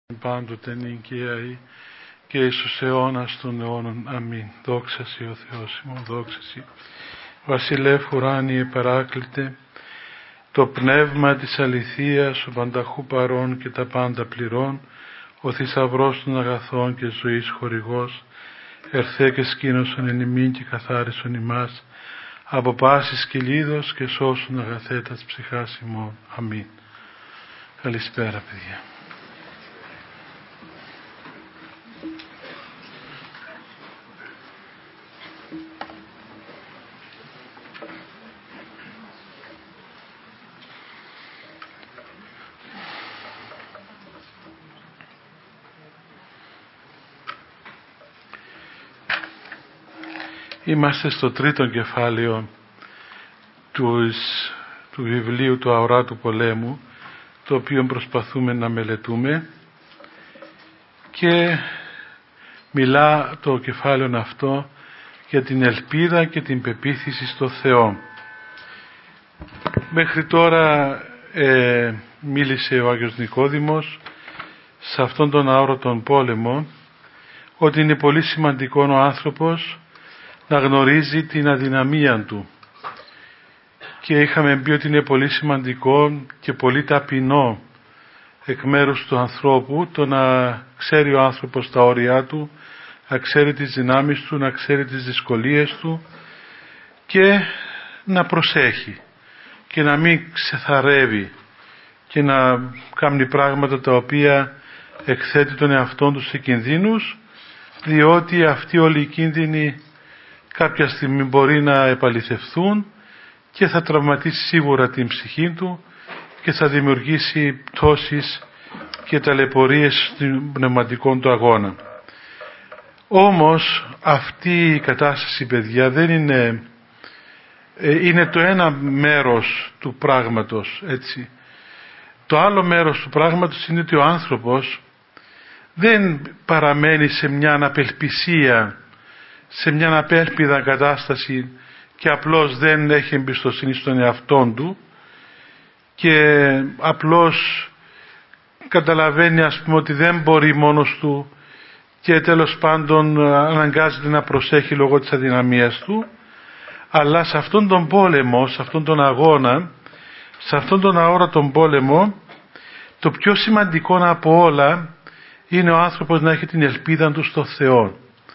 πάντοτε νικαίοι και εις τους αιώνας των αιώνων. Αμήν. Δόξα Σοι ο Θεός ημών, δόξα Σοι. Βασιλεύ ουράνιε παράκλητε, το πνεύμα της αληθείας, ο πανταχού παρών και τα πάντα πληρών, ο θησαυρός των αγαθών και ζωής χορηγός, ερθέ και σκήνωσον εν ημίν και καθάρισον ημάς, από πάσης κυλίδος και σώσον αγαθέτας ψυχάς ημών. Αμήν. Καλησπέρα παιδιά. Είμαστε στο τρίτο κεφάλαιο του βιβλίου του Αοράτου Πολέμου, το οποίο προσπαθούμε να μελετούμε, και μιλά το κεφάλαιο αυτό για την ελπίδα και την πεποίθηση στο Θεό. Μέχρι τώρα μίλησε ο Άγιος Νικόδημος σε αυτόν τον αόρατον πόλεμο ότι είναι πολύ σημαντικό ο άνθρωπος να γνωρίζει την αδυναμία του, και είχαμε πει ότι είναι πολύ σημαντικό και πολύ ταπεινό εκ μέρους του ανθρώπου το να ξέρει ο άνθρωπος τα όρια του, να ξέρει τις δυνάμεις του, να ξέρει τις δυσκολίες του και να προσέχει και να μην ξεθαρεύει και να κάνει πράγματα τα οποία εκθέτει τον εαυτόν του σε κινδύνους, διότι αυτοί όλοι οι κίνδυνοι κάποια στιγμή μπορεί να επαληθευθούν και θα τραυματίσει σίγουρα την ψυχή του και θα δημιουργήσει πτώσεις και ταλαιπωρίες στον πνευματικό του αγώνα. Όμως αυτή η κατάσταση, παιδιά, δεν είναι το ένα μέρος του πράγματος, έτσι. Το άλλο μέρος του πράγματος είναι ότι ο άνθρωπος δεν παραμένει σε μια απελπισία, σε μια απέλπιδα κατάσταση και απλώς δεν έχει εμπιστοσύνη στον εαυτόν του και απλώς καταλαβαίνει, ας πούμε, ότι δεν μπορεί μόνος του και τέλος πάντων αναγκάζεται να προσέχει λόγω της αδυναμίας του, αλλά σε αυτόν τον πόλεμο, σε αυτόν τον αγώνα, σε αυτόν τον αόρατον πόλεμο, το πιο σημαντικό από όλα είναι ο άνθρωπος να έχει την ελπίδα του στο Θεό.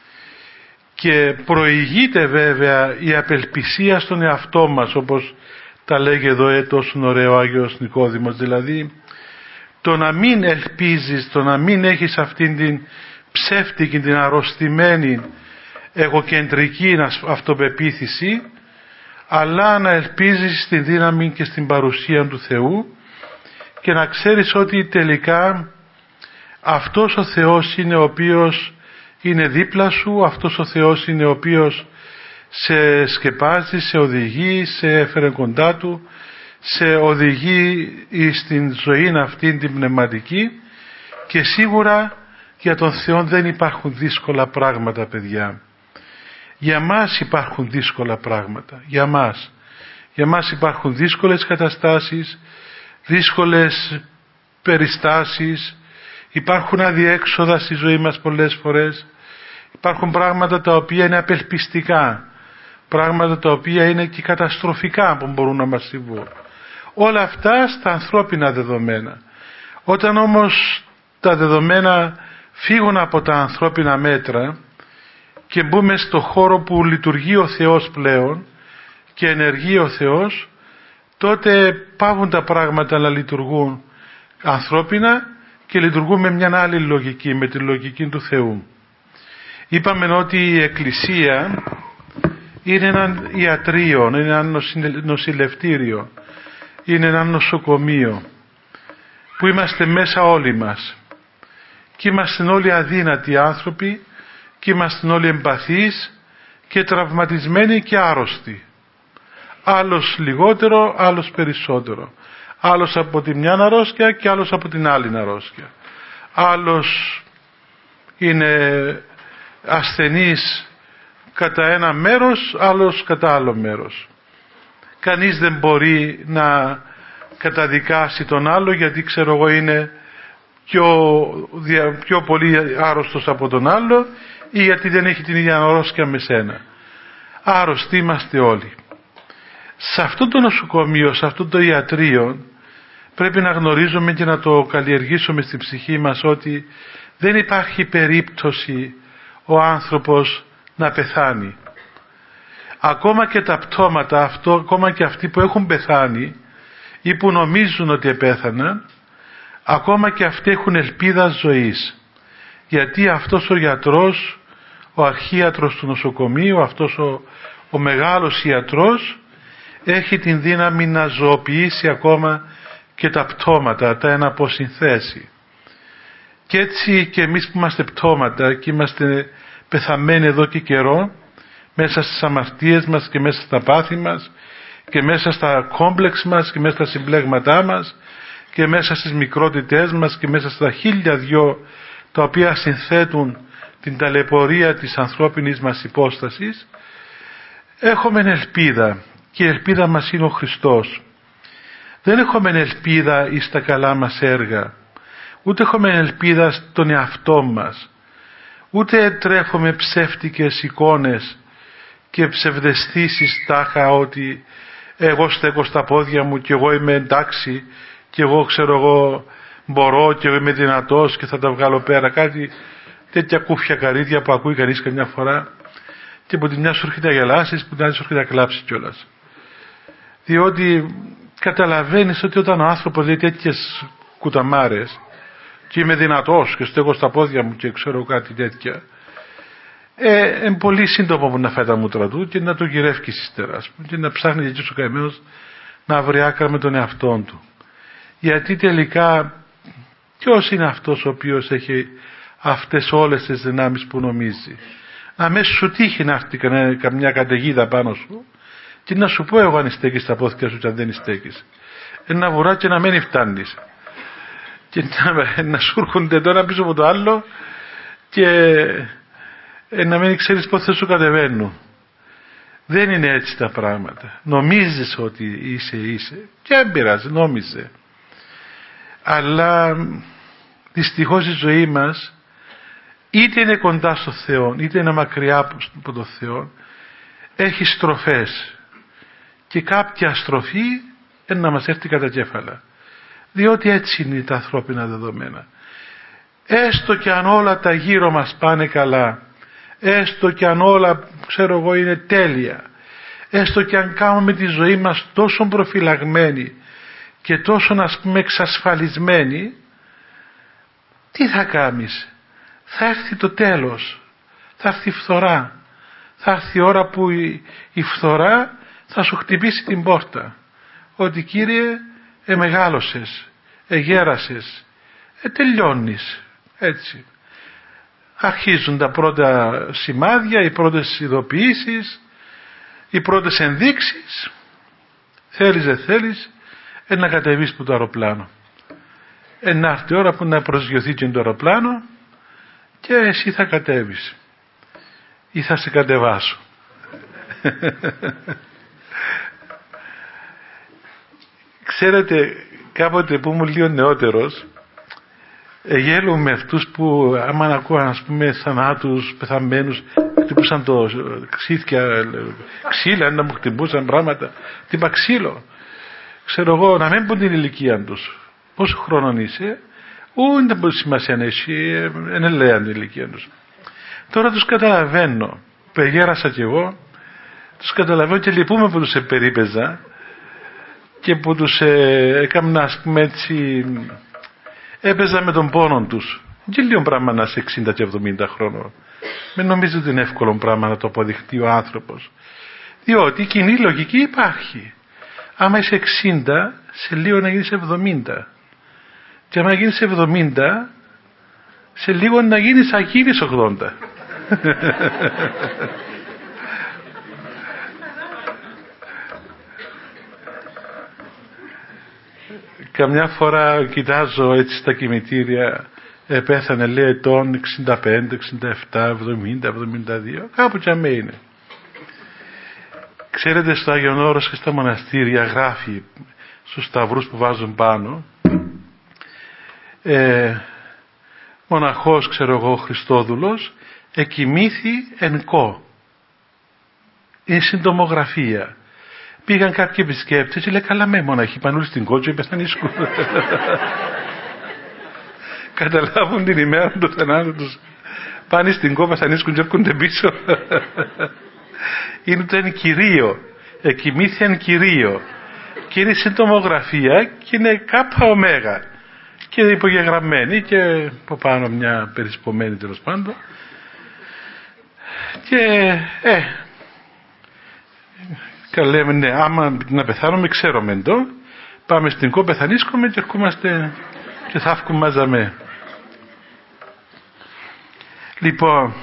Και προηγείται βέβαια η απελπισία στον εαυτό μας, όπως τα λέγει εδώ τόσο ωραίο ο Άγιος Νικόδημος, δηλαδή το να μην ελπίζεις, το να μην έχεις αυτήν την ψεύτικη, την αρρωστημένη εγωκεντρική αυτοπεποίθηση, αλλά να ελπίζεις στην δύναμη και στην παρουσία του Θεού και να ξέρεις ότι τελικά αυτός ο Θεός είναι ο οποίος είναι δίπλα σου, αυτός ο Θεός είναι ο οποίος σε σκεπάζει, σε οδηγεί, σε έφερε κοντά του, σε οδηγεί στην ζωή αυτή την πνευματική, και σίγουρα για τον Θεό δεν υπάρχουν δύσκολα πράγματα, παιδιά. Για μας υπάρχουν δύσκολα πράγματα, για μας υπάρχουν δύσκολες καταστάσεις, δύσκολες περιστάσεις, υπάρχουν αδιέξοδα στη ζωή μας πολλές φορές. Υπάρχουν πράγματα τα οποία είναι απελπιστικά, πράγματα τα οποία είναι και καταστροφικά που μπορούν να μας συμβούν. Όλα αυτά στα ανθρώπινα δεδομένα. Όταν όμως τα δεδομένα φύγουν από τα ανθρώπινα μέτρα και μπούμε στο χώρο που λειτουργεί ο Θεός πλέον και ενεργεί ο Θεός, τότε πάβουν τα πράγματα να λειτουργούν ανθρώπινα και λειτουργούν με μια άλλη λογική, με τη λογική του Θεού. Είπαμε ότι η Εκκλησία είναι ένα ιατρείο, είναι ένα νοσηλευτήριο, είναι ένα νοσοκομείο που είμαστε μέσα όλοι μας, και είμαστε όλοι αδύνατοι άνθρωποι και είμαστε όλοι εμπαθείς και τραυματισμένοι και άρρωστοι, άλλος λιγότερο, άλλος περισσότερο, άλλος από τη μια αρρώστια και άλλος από την άλλη αρρώστια, άλλος είναι ασθενής κατά ένα μέρος, άλλος κατά άλλο μέρος. Κανείς δεν μπορεί να καταδικάσει τον άλλο γιατί, ξέρω εγώ, είναι πιο πολύ άρρωστος από τον άλλο, ή γιατί δεν έχει την ίδια αρρώστια με σένα. Άρρωστοι είμαστε όλοι. Σε αυτό το νοσοκομείο, σε αυτό το ιατρείο, πρέπει να γνωρίζουμε και να το καλλιεργήσουμε στην ψυχή μας ότι δεν υπάρχει περίπτωση ο άνθρωπος να πεθάνει. Ακόμα και τα πτώματα, ακόμα και αυτοί που έχουν πεθάνει ή που νομίζουν ότι επέθαναν, ακόμα και αυτοί έχουν ελπίδα ζωής. Γιατί αυτός ο γιατρός, ο αρχίατρος του νοσοκομείου, αυτός ο μεγάλος ιατρός, έχει την δύναμη να ζωοποιήσει ακόμα και τα πτώματα, τα εναποσυνθέσει. Και έτσι και εμείς που είμαστε πτώματα και είμαστε πεθαμένοι εδώ και καιρό, μέσα στις αμαρτίες μας και μέσα στα πάθη μας και μέσα στα κόμπλεξ μας και μέσα στα συμπλέγματά μας και μέσα στις μικρότητές μας και μέσα στα 1002 τα οποία συνθέτουν την ταλαιπωρία της ανθρώπινης μας υπόστασης, έχουμε ελπίδα και η ελπίδα μας είναι ο Χριστός. Δεν έχουμε ελπίδα εις τα καλά μας έργα, ούτε έχουμε ελπίδα στον εαυτό μας, ούτε τρέφουμε ψεύτικες εικόνες και ψευδαισθήσεις τάχα ότι εγώ στέκω στα πόδια μου και εγώ είμαι εντάξει και εγώ ξέρω εγώ μπορώ και εγώ είμαι δυνατός και θα τα βγάλω πέρα. Κάτι τέτοια κούφια καρύδια που ακούει κανείς καμιά φορά και που τη μια σου έρχεται να γελάσεις, που την άλλη σου έρχεται να κλάψεις κιόλας. Διότι καταλαβαίνεις ότι όταν ο άνθρωπος λέει τέτοιες κουταμάρες και είμαι δυνατός και στέκω στα πόδια μου και ξέρω κάτι τέτοια, είναι πολύ σύντομο που να φάει τα μούτρα του και να το γυρεύει ύστερα και να ψάχνει εκεί ο καημένος να βρει άκρα με τον εαυτό του. Γιατί τελικά ποιος είναι αυτός ο οποίος έχει αυτές όλες τις δυνάμεις που νομίζει? Αμέσως σου τύχει να έρθει καμιά καταιγίδα πάνω σου και να σου πω εγώ αν στέκεις στα πόδια σου και αν δεν στέκεις. Ένα βουρά και να μένει φτάνεις και να σου έρχονται τώρα πίσω από το άλλο και να μην ξέρεις πότε θα σου κατεβαίνουν. Δεν είναι έτσι τα πράγματα. Νομίζεις ότι είσαι και δεν πειράζει, νόμιζε. Αλλά δυστυχώς η ζωή μας είτε είναι κοντά στο Θεό είτε είναι μακριά από το Θεό, έχει στροφές και κάποια στροφή να μας έρθει κατά κέφαλα, διότι έτσι είναι τα ανθρώπινα δεδομένα. Έστω και αν όλα τα γύρω μας πάνε καλά, έστω και αν όλα ξέρω εγώ είναι τέλεια, έστω και αν κάνουμε τη ζωή μας τόσο προφυλαγμένη και τόσο ας πούμε εξασφαλισμένη, τι θα κάνεις? Θα έρθει το τέλος, θα έρθει η φθορά, θα έρθει η ώρα που η φθορά θα σου χτυπήσει την πόρτα, ότι Κύριε μεγάλωσες, γέρασες, τελειώνεις. Έτσι αρχίζουν τα πρώτα σημάδια, οι πρώτες ειδοποιήσεις, οι πρώτες ενδείξεις. Θέλεις δεν θέλεις να κατεβείς από το αεροπλάνο, να έρθει η ώρα που να προσγειωθεί και το αεροπλάνο και εσύ θα κατέβεις ή θα σε κατεβάσω. Ξέρετε, κάποτε που ήμουν λίγο νεότερος, γέλουμε με αυτούς που άμα ακούγαν ας πούμε θανάτους, πεθαμένους, χτυπούσαν το ξύθια, ξύλα να μου χτυπούσαν πράγματα, τύπα ξύλο. Ξέρω εγώ, να μην πούν την ηλικία τους. Πόσο χρόνων είσαι? Δεν μπορεί σημασία να έχει, δεν λέει την ηλικία τους. Τώρα τους καταλαβαίνω, πεγέρασα κι εγώ, τους καταλαβαίνω και λυπούμε που τους περίπαιζα και που τους έκανα ας πούμε έτσι, έπαιζα με τον πόνο τους. Και λίγο πράγμα να είσαι 60 και 70 χρόνων. Μην νομίζετε ότι είναι εύκολο πράγμα να το αποδειχτεί ο άνθρωπος. Διότι η κοινή λογική υπάρχει. Άμα είσαι 60, σε λίγο να γίνεις 70. Και άμα γίνεις 70, σε λίγο να γίνεις αγίνης 80. Καμιά φορά κοιτάζω έτσι στα κημητήρια, πέθανε λέει ετών 65, 67, 70, 72, κάπου κι αμέ είναι. Ξέρετε, στο Άγιον Όρος και στα μοναστήρια γράφει στους σταυρούς που βάζουν πάνω, μοναχός, ξέρω εγώ, Χριστόδουλος, εκοιμήθη εν κο. Είναι συντομογραφία. Πήγαν κάποιοι επισκέπτες και λέει, καλά με μοναχοί πανούλοι στην κότσο, είπες να νίσκουν. Καταλάβουν την ημέρα του θανάτου τους. Πάνε στην κόπα, θα νίσκουν και έρχονται πίσω. Είναι το εν κυρίω. Εκοιμήθη εν κυρίω. Και είναι συντομογραφία και είναι κάπα ωμέγα. Και είναι υπογεγραμμένη και από πάνω μια περισπομένη τέλος πάντων. Και λέμε, ναι, άμα να πεθάνουμε ξέρουμε το, πάμε στην κόπα, πεθανίσκουμε και ερχόμαστε και θα βγούμε μαζαμέ. Λοιπόν,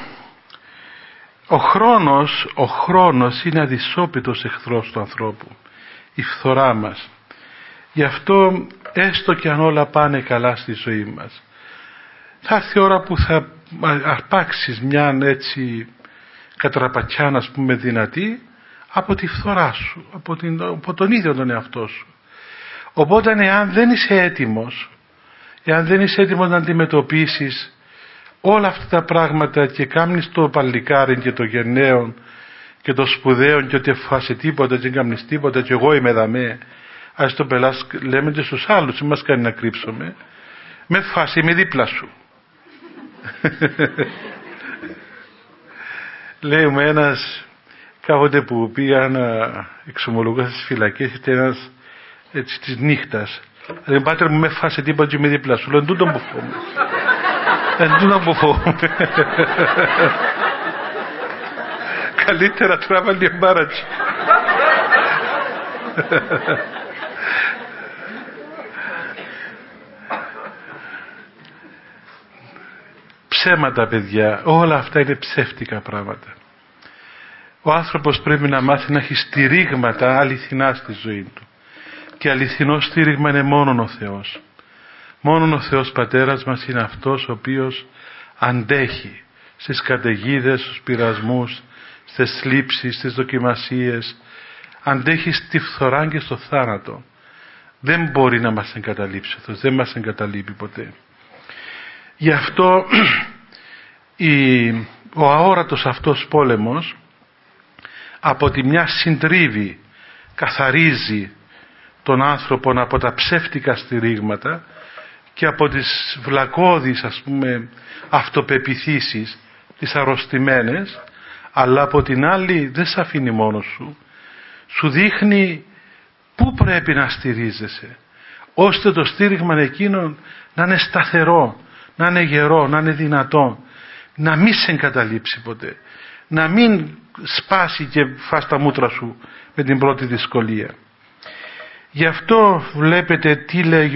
ο χρόνος είναι αδυσόπιτος εχθρός του ανθρώπου, η φθορά μας. Γι' αυτό έστω και αν όλα πάνε καλά στη ζωή μας, θα έρθει η ώρα που θα αρπάξεις μια έτσι κατραπατσιά, ας πούμε, δυνατή από τη φθορά σου, από τον ίδιο τον εαυτό σου. Οπότε εάν δεν είσαι έτοιμος να αντιμετωπίσεις όλα αυτά τα πράγματα και κάνεις το παλικάρι και το γενναίο και το σπουδαίο και ότι φάσε τίποτα και κάνεις τίποτα και εγώ είμαι δαμέ, ας το πελάς, λέμε και στους άλλους, δεν μας κάνει να κρύψουμε, με φάση, είμαι δίπλα σου. Λέει μου ένας κάποτε που πήγα να εξομολογώ στις φυλακές, ήταν ένας έτσι της νύχτας, λέει, πάτερ μου με φάσε τίποτα και είμαι δίπλα σου. Λέω, τούτον που φοβούμαι. Τούτον που φοβούμαι. Καλύτερα τράβαλε την μπάρατσι. Ψέματα, παιδιά, όλα αυτά είναι ψεύτικα πράγματα. Ο άνθρωπος πρέπει να μάθει να έχει στηρίγματα αληθινά στη ζωή του. Και αληθινό στήριγμα είναι μόνον ο Θεός. Μόνον ο Θεός Πατέρας μας είναι αυτός ο οποίος αντέχει στις καταιγίδες, στους πειρασμούς, στις θλίψεις, στις δοκιμασίες, αντέχει στη φθορά και στο θάνατο. Δεν μπορεί να μας εγκαταλείψει αυτός, δεν μας εγκαταλείπει ποτέ. Γι' αυτό ο αόρατος αυτός πόλεμος από τη μια συντρίβει, καθαρίζει τον άνθρωπο από τα ψεύτικα στηρίγματα και από τις βλακώδεις, ας πούμε, αυτοπεποιθήσεις, τις αρρωστημένες, αλλά από την άλλη δεν σε αφήνει μόνος σου. Σου δείχνει πού πρέπει να στηρίζεσαι, ώστε το στήριγμα εκείνο να είναι σταθερό, να είναι γερό, να είναι δυνατό, να μην σε εγκαταλείψει ποτέ, να μην σπάσει και φας τα μούτρα σου με την πρώτη δυσκολία. Γι' αυτό βλέπετε τι λέγει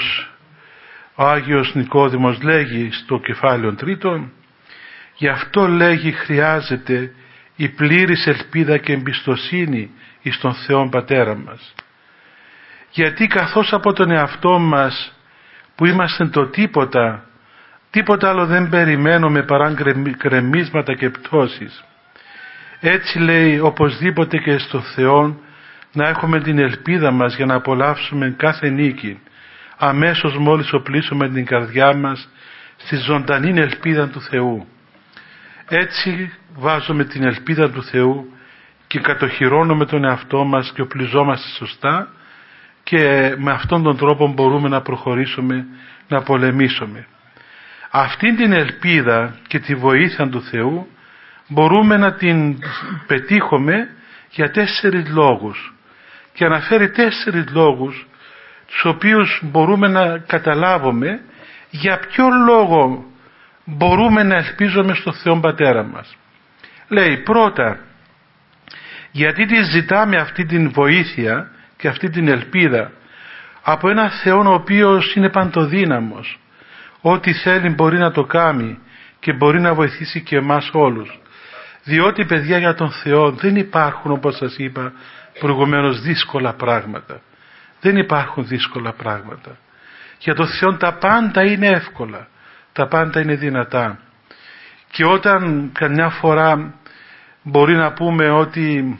ο Άγιος Νικόδημος, λέγει στο κεφάλαιο 3, γι' αυτό λέγει χρειάζεται η πλήρης ελπίδα και εμπιστοσύνη εις τον Θεόν Πατέρα μας. Γιατί καθώς από τον εαυτό μας που είμαστε το τίποτα άλλο δεν περιμένουμε παρά γκρεμίσματα και πτώσεις, έτσι λέει οπωσδήποτε και στο Θεό να έχουμε την ελπίδα μας για να απολαύσουμε κάθε νίκη, αμέσως μόλις οπλίσουμε την καρδιά μας στη ζωντανή ελπίδα του Θεού. Έτσι βάζουμε την ελπίδα του Θεού και κατοχυρώνουμε τον εαυτό μας και οπλιζόμαστε σωστά, και με αυτόν τον τρόπο μπορούμε να προχωρήσουμε, να πολεμήσουμε. Αυτήν την ελπίδα και τη βοήθεια του Θεού μπορούμε να την πετύχουμε για 4 λόγους, και αναφέρει 4 λόγους τους οποίους μπορούμε να καταλάβουμε για ποιο λόγο μπορούμε να ελπίζουμε στο Θεό Πατέρα μας. Λέει πρώτα, γιατί τη ζητάμε αυτή την βοήθεια και αυτή την ελπίδα από ένα Θεό ο οποίος είναι παντοδύναμος, ό,τι θέλει μπορεί να το κάνει και μπορεί να βοηθήσει και εμάς όλους. Διότι, παιδιά, για τον Θεό δεν υπάρχουν, όπως σας είπα προηγουμένως, δύσκολα πράγματα. Δεν υπάρχουν δύσκολα πράγματα. Για τον Θεό τα πάντα είναι εύκολα, τα πάντα είναι δυνατά. Και όταν καμιά φορά μπορεί να πούμε ότι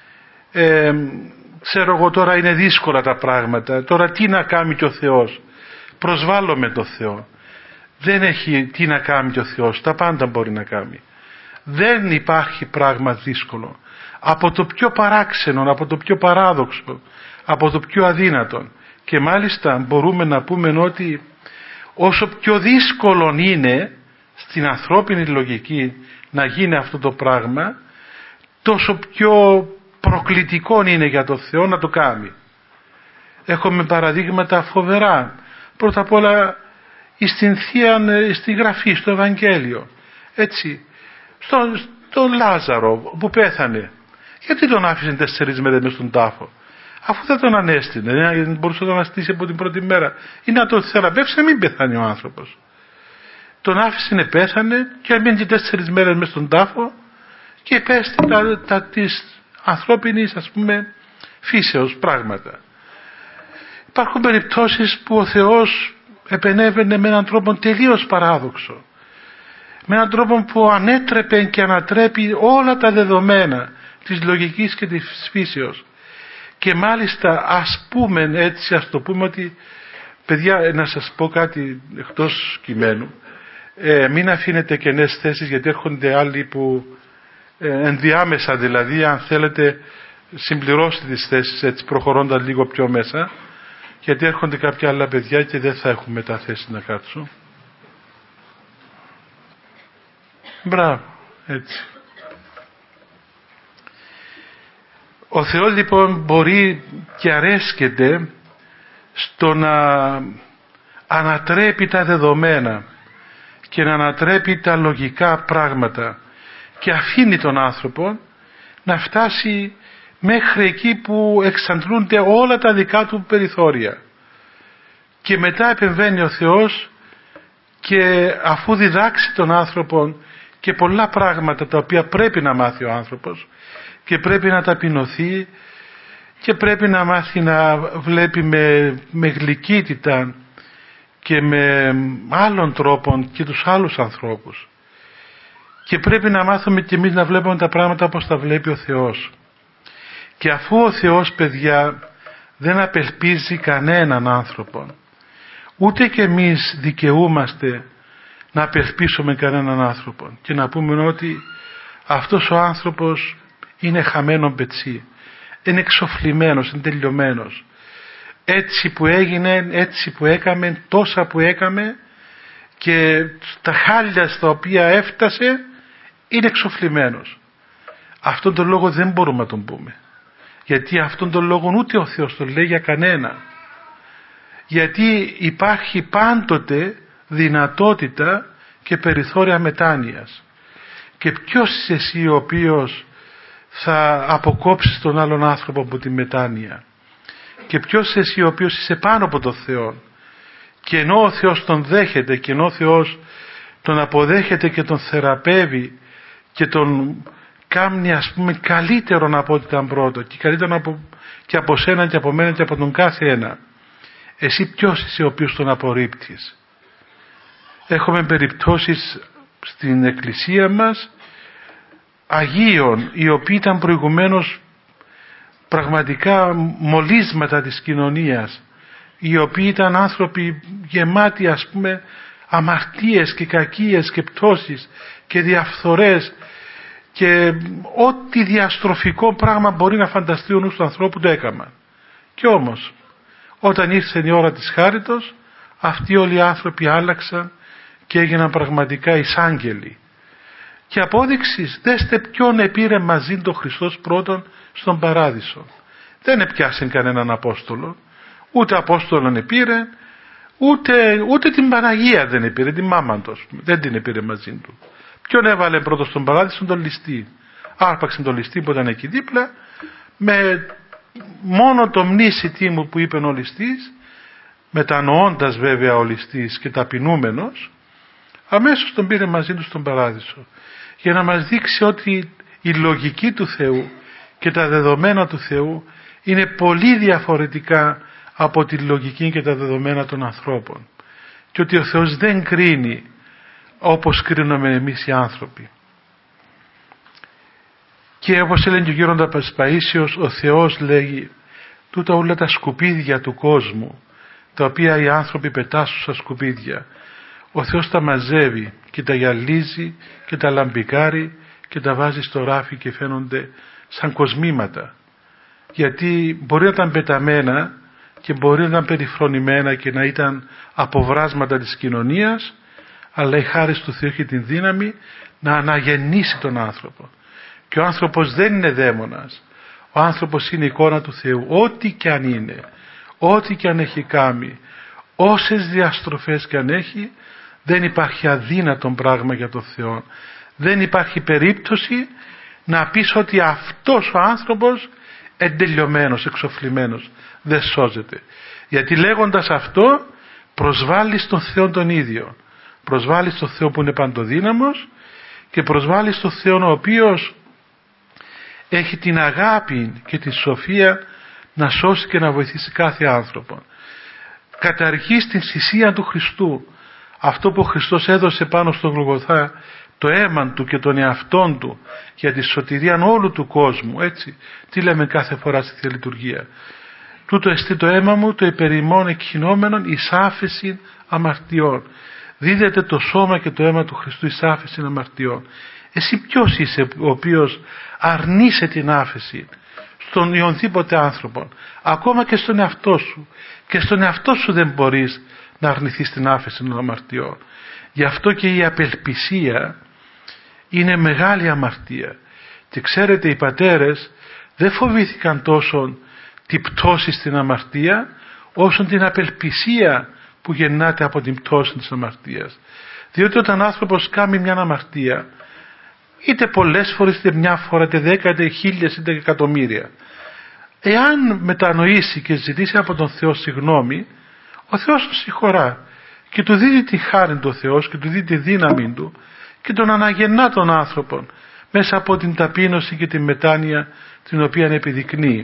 ξέρω εγώ, τώρα είναι δύσκολα τα πράγματα, τώρα τι να κάνει και ο Θεός, προσβάλλουμε τον Θεό. δεν έχει τι να κάνει και ο Θεός, τα πάντα μπορεί να κάνει. Δεν υπάρχει πράγμα δύσκολο. Από το πιο παράξενο, από το πιο παράδοξο, από το πιο αδύνατο. Και μάλιστα μπορούμε να πούμε ότι όσο πιο δύσκολο είναι στην ανθρώπινη λογική να γίνει αυτό το πράγμα, τόσο πιο προκλητικό είναι για το Θεό να το κάνει. Έχουμε παραδείγματα φοβερά. Πρώτα απ' όλα στη Γραφή, στο Ευαγγέλιο. Έτσι, στον Λάζαρο που πέθανε. Γιατί τον άφησε 4 μέρες μες στον τάφο? Αφού δεν τον ανέστηνε, δεν μπορούσε να τον αναστήσει από την πρώτη μέρα. Ή να τον θεραπεύσει να μην πεθάνει ο άνθρωπος. Τον άφησε, πέθανε και έμεινε 4 μέρες μες στον τάφο και επέστη της ανθρώπινης, ας πούμε, φύσεως πράγματα. Υπάρχουν περιπτώσεις που ο Θεός επενέβαινε με έναν τρόπο τελείως παράδοξο. Με έναν τρόπο που ανέτρεπε και ανατρέπει όλα τα δεδομένα της λογικής και της φύσεως. Και μάλιστα ας το πούμε ότι, παιδιά, να σας πω κάτι εκτός κειμένου. Μην αφήνετε κενές θέσεις, γιατί έρχονται άλλοι που ενδιάμεσα, δηλαδή, αν θέλετε, συμπληρώστε τις θέσεις έτσι προχωρώντας λίγο πιο μέσα, γιατί έρχονται κάποια άλλα παιδιά και δεν θα έχουμε τα θέσεις να κάτσουν. Μπράβο, έτσι. Ο Θεός λοιπόν μπορεί και αρέσκεται στο να ανατρέπει τα δεδομένα και να ανατρέπει τα λογικά πράγματα και αφήνει τον άνθρωπο να φτάσει μέχρι εκεί που εξαντλούνται όλα τα δικά του περιθώρια. Και μετά επεμβαίνει ο Θεός και αφού διδάξει τον άνθρωπο και πολλά πράγματα τα οποία πρέπει να μάθει ο άνθρωπος και πρέπει να ταπεινωθεί και πρέπει να μάθει να βλέπει με γλυκύτητα και με άλλων τρόπων και τους άλλους ανθρώπους, και πρέπει να μάθουμε και εμείς να βλέπουμε τα πράγματα όπως τα βλέπει ο Θεός. Και αφού ο Θεός, παιδιά, δεν απελπίζει κανέναν άνθρωπο, ούτε και εμείς δικαιούμαστε να απελπίσουμε κανέναν άνθρωπο και να πούμε ότι αυτός ο άνθρωπος είναι χαμένο πετσί, είναι εξοφλημένος, είναι τελειωμένος, έτσι που έγινε, έτσι που έκαμε, τόσα που έκαμε και τα χάλια στα οποία έφτασε είναι εξοφλημένος. Αυτόν τον λόγο δεν μπορούμε να τον πούμε, γιατί αυτόν τον λόγο ούτε ο Θεός τον λέει για κανένα, γιατί υπάρχει πάντοτε δυνατότητα και περιθώρια μετάνοιας. Και ποιος είσαι εσύ ο οποίος θα αποκόψεις τον άλλον άνθρωπο από τη μετάνοια? Και ποιος είσαι εσύ ο οποίος είσαι πάνω από τον Θεό, και ενώ ο Θεός τον δέχεται και ενώ ο Θεός τον αποδέχεται και τον θεραπεύει και τον κάνει, ας πούμε, καλύτερον από ό,τι ήταν πρώτο και καλύτερον και από σένα και από μένα και από τον κάθε ένα, εσύ ποιος είσαι ο οποίος τον απορρίπτεις? Έχουμε περιπτώσεις στην εκκλησία μας Αγίων οι οποίοι ήταν προηγουμένως πραγματικά μολύσματα της κοινωνίας, οι οποίοι ήταν άνθρωποι γεμάτοι, ας πούμε, αμαρτίες και κακίες και πτώσεις και διαφθορές και ό,τι διαστροφικό πράγμα μπορεί να φανταστεί ο νους του ανθρώπου το έκαμα. Και όμως όταν ήρθε η ώρα της χάριτος, αυτοί όλοι οι άνθρωποι άλλαξαν και έγιναν πραγματικά εισάγγελοι. Και απόδειξης, δέστε ποιον επήρε μαζί τον Χριστός πρώτον στον Παράδεισο. Δεν έπιασε κανέναν Απόστολο, ούτε Απόστολον επήρε, ούτε την Παναγία δεν επήρε, την μάμα του, δεν την επήρε μαζί του. Ποιον έβαλε πρώτο στον Παράδεισο? Τον ληστή. Άρπαξε τον ληστή που ήταν εκεί δίπλα, με μόνο το μνήσι τίμου που είπε ο ληστής, μετανοώντας βέβαια ο ληστής και ταπεινούμενος, αμέσως τον πήρε μαζί του στον Παράδεισο, για να μας δείξει ότι η λογική του Θεού και τα δεδομένα του Θεού είναι πολύ διαφορετικά από τη λογική και τα δεδομένα των ανθρώπων, και ότι ο Θεός δεν κρίνει όπως κρίνουμε εμείς οι άνθρωποι. Και όπως έλεγε και ο γέροντας Παΐσιος, ο Θεός λέγει τούτα όλα τα σκουπίδια του κόσμου, τα οποία οι άνθρωποι πετάσουν στα σκουπίδια, ο Θεός τα μαζεύει και τα γυαλίζει και τα λαμπικάρει και τα βάζει στο ράφι και φαίνονται σαν κοσμήματα. Γιατί μπορεί να ήταν πεταμένα και μπορεί να ήταν περιφρονημένα και να ήταν αποβράσματα της κοινωνίας, αλλά η χάρη του Θεού έχει την δύναμη να αναγεννήσει τον άνθρωπο. Και ο άνθρωπος δεν είναι δαίμονας. Ο άνθρωπος είναι εικόνα του Θεού. Ό,τι και αν είναι, ό,τι και αν έχει κάνει, όσες διαστροφές και αν έχει, δεν υπάρχει αδύνατον πράγμα για τον Θεό. Δεν υπάρχει περίπτωση να πεις ότι αυτός ο άνθρωπος εντελειωμένος, εξοφλημένος, δεν σώζεται. Γιατί λέγοντας αυτό προσβάλλεις τον Θεό τον ίδιο. Προσβάλλεις τον Θεό που είναι παντοδύναμος και προσβάλλεις τον Θεό ο οποίος έχει την αγάπη και τη σοφία να σώσει και να βοηθήσει κάθε άνθρωπο. Καταργείς την θυσία του Χριστού. Αυτό που ο Χριστός έδωσε πάνω στο Γολγοθά, το αίμα του και τον εαυτόν του για τη σωτηρία όλου του κόσμου, έτσι. Τι λέμε κάθε φορά στη Θεία Λειτουργία? Τούτο εστί το αίμα μου, το υπερημών εκχυνόμενον εις άφεση αμαρτιών. Δίδεται το σώμα και το αίμα του Χριστού εις άφεση αμαρτιών. Εσύ ποιος είσαι ο οποίος αρνείσαι την άφεση στον ιονδήποτε άνθρωπο, ακόμα και στον εαυτό σου? Και στον εαυτό σου δεν μπορείς να αρνηθείς την άφεση των αμαρτιών. Γι' αυτό και η απελπισία είναι μεγάλη αμαρτία. Και ξέρετε, οι πατέρες δεν φοβήθηκαν τόσο την πτώση στην αμαρτία όσο την απελπισία που γεννάται από την πτώση της αμαρτίας. Διότι όταν άνθρωπος κάνει μια αμαρτία, είτε πολλές φορές, είτε μια φορά, είτε 10, είτε 1000, είτε εκατομμύρια, εάν μετανοήσει και ζητήσει από τον Θεό συγγνώμη, ο Θεός τον συγχωρά και του δίνει τη χάρη του Θεός και του δίνει τη δύναμη του και τον αναγεννά τον άνθρωπο μέσα από την ταπείνωση και την μετάνοια την οποία επιδεικνύει.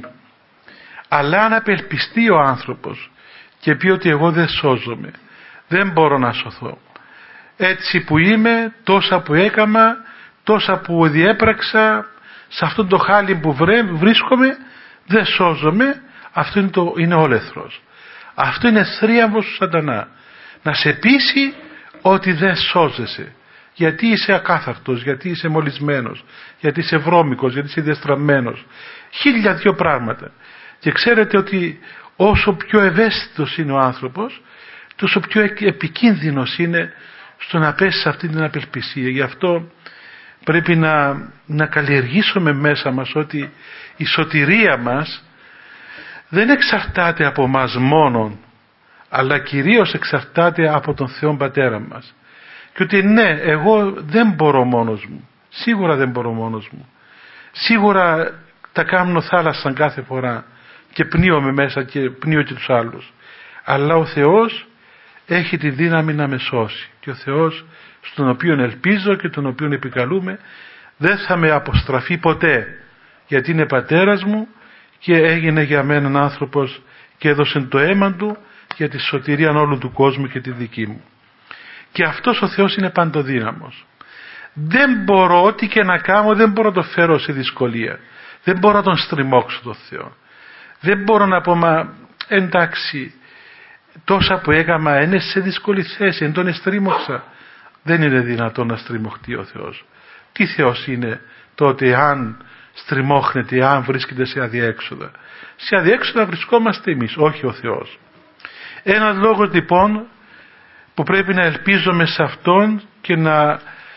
Αλλά αν απελπιστεί ο άνθρωπος και πει ότι εγώ δεν σώζομαι, δεν μπορώ να σωθώ, έτσι που είμαι, τόσα που έκαμα, τόσα που διέπραξα, σε αυτόν το χάλι που βρίσκομαι, δεν σώζομαι, αυτό είναι όλεθρος. Αυτό είναι θρίαμβος του σατανά. Να σε πείσει ότι δεν σώζεσαι. Γιατί είσαι ακάθαρτος, γιατί είσαι μολυσμένος, γιατί είσαι βρώμικος, γιατί είσαι διαστραμμένος. 1002 πράγματα. Και ξέρετε ότι όσο πιο ευαίσθητος είναι ο άνθρωπος, τόσο πιο επικίνδυνος είναι στο να πέσει σε αυτή την απελπισία. Γι' αυτό πρέπει να καλλιεργήσουμε μέσα μας ότι η σωτηρία μας δεν εξαρτάται από μας μόνον, αλλά κυρίως εξαρτάται από τον Θεό Πατέρα μας. Και ότι ναι, εγώ δεν μπορώ μόνος μου. Σίγουρα δεν μπορώ μόνος μου. Σίγουρα τα κάνω θάλασσαν κάθε φορά και πνίομαι μέσα και πνίω και τους άλλους. Αλλά ο Θεός έχει τη δύναμη να με σώσει. Και ο Θεός, στον οποίον ελπίζω και τον οποίον επικαλούμε, δεν θα με αποστραφεί ποτέ. Γιατί είναι πατέρας μου και έγινε για μένα έναν άνθρωπος και έδωσε το αίμα του για τη σωτηρία όλου του κόσμου και τη δική μου. Και αυτός ο Θεός είναι παντοδύναμος. Δεν μπορώ, ό,τι και να κάνω, δεν μπορώ να το φέρω σε δυσκολία. Δεν μπορώ να τον στριμώξω τον Θεό. Δεν μπορώ να πω, μα εντάξει, τόσα που έκανα είναι σε δύσκολη θέση, εν τον εστρίμωξα. Δεν είναι δυνατόν να στριμωχτεί ο Θεός. Τι Θεός είναι τότε αν στριμώχνεται, αν βρίσκεται σε αδιέξοδα? Σε αδιέξοδα βρισκόμαστε εμείς, όχι ο Θεός. Ένας λόγος λοιπόν που πρέπει να ελπίζουμε σε Αυτόν και να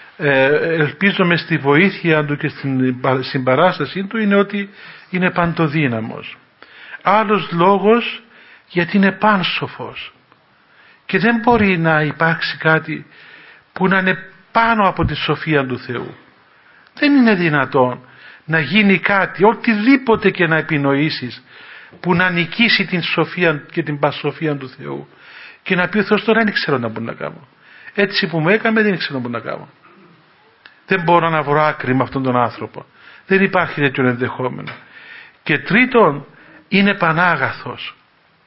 ελπίζουμε στη βοήθεια Του και στην συμπαράστασή Του είναι ότι είναι παντοδύναμος. Άλλος λόγος γιατί είναι πάνσοφος και δεν μπορεί να υπάρξει κάτι που να είναι πάνω από τη σοφία του Θεού. Δεν είναι δυνατόν να γίνει κάτι, οτιδήποτε και να επινοήσεις, που να νικήσει την σοφία και την πασοφία του Θεού και να πει ο Θεός, τώρα δεν ξέρω να μπορώ να κάνω. Έτσι που μου έκαμε δεν ξέρω να μπορώ να κάνω. Δεν μπορώ να βρω άκρη με αυτόν τον άνθρωπο. Δεν υπάρχει τέτοιο ενδεχόμενο. Και τρίτον, είναι πανάγαθος.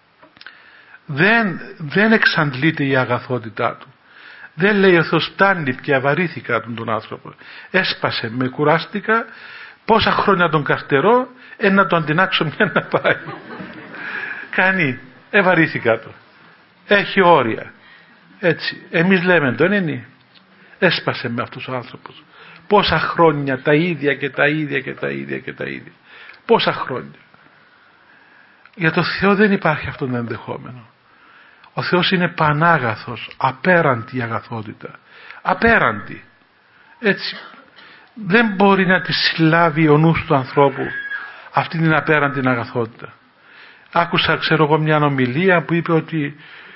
Δεν εξαντλείται η αγαθότητά του. Δεν λέει ο Θεός, φτάνει πια, βαρύθηκα τον άνθρωπο. Έσπασε, με κουράστηκα, πόσα χρόνια τον καρτερώ, να τον αντινάξω μια να πάει. Κάνει, βαρύθηκα το. Έχει όρια. Έτσι, εμείς λέμε το είναι, έσπασε με αυτός ο άνθρωπος. Πόσα χρόνια τα ίδια και τα ίδια και τα ίδια και τα ίδια. Πόσα χρόνια. Για το Θεό δεν υπάρχει αυτό το ενδεχόμενο. Ο Θεός είναι πανάγαθος, απέραντη αγαθότητα. Απέραντη. Έτσι, δεν μπορεί να τη συλλάβει ο νους του ανθρώπου αυτή την απέραντη αγαθότητα. Άκουσα, ξέρω εγώ, μια ομιλία που είπε ότι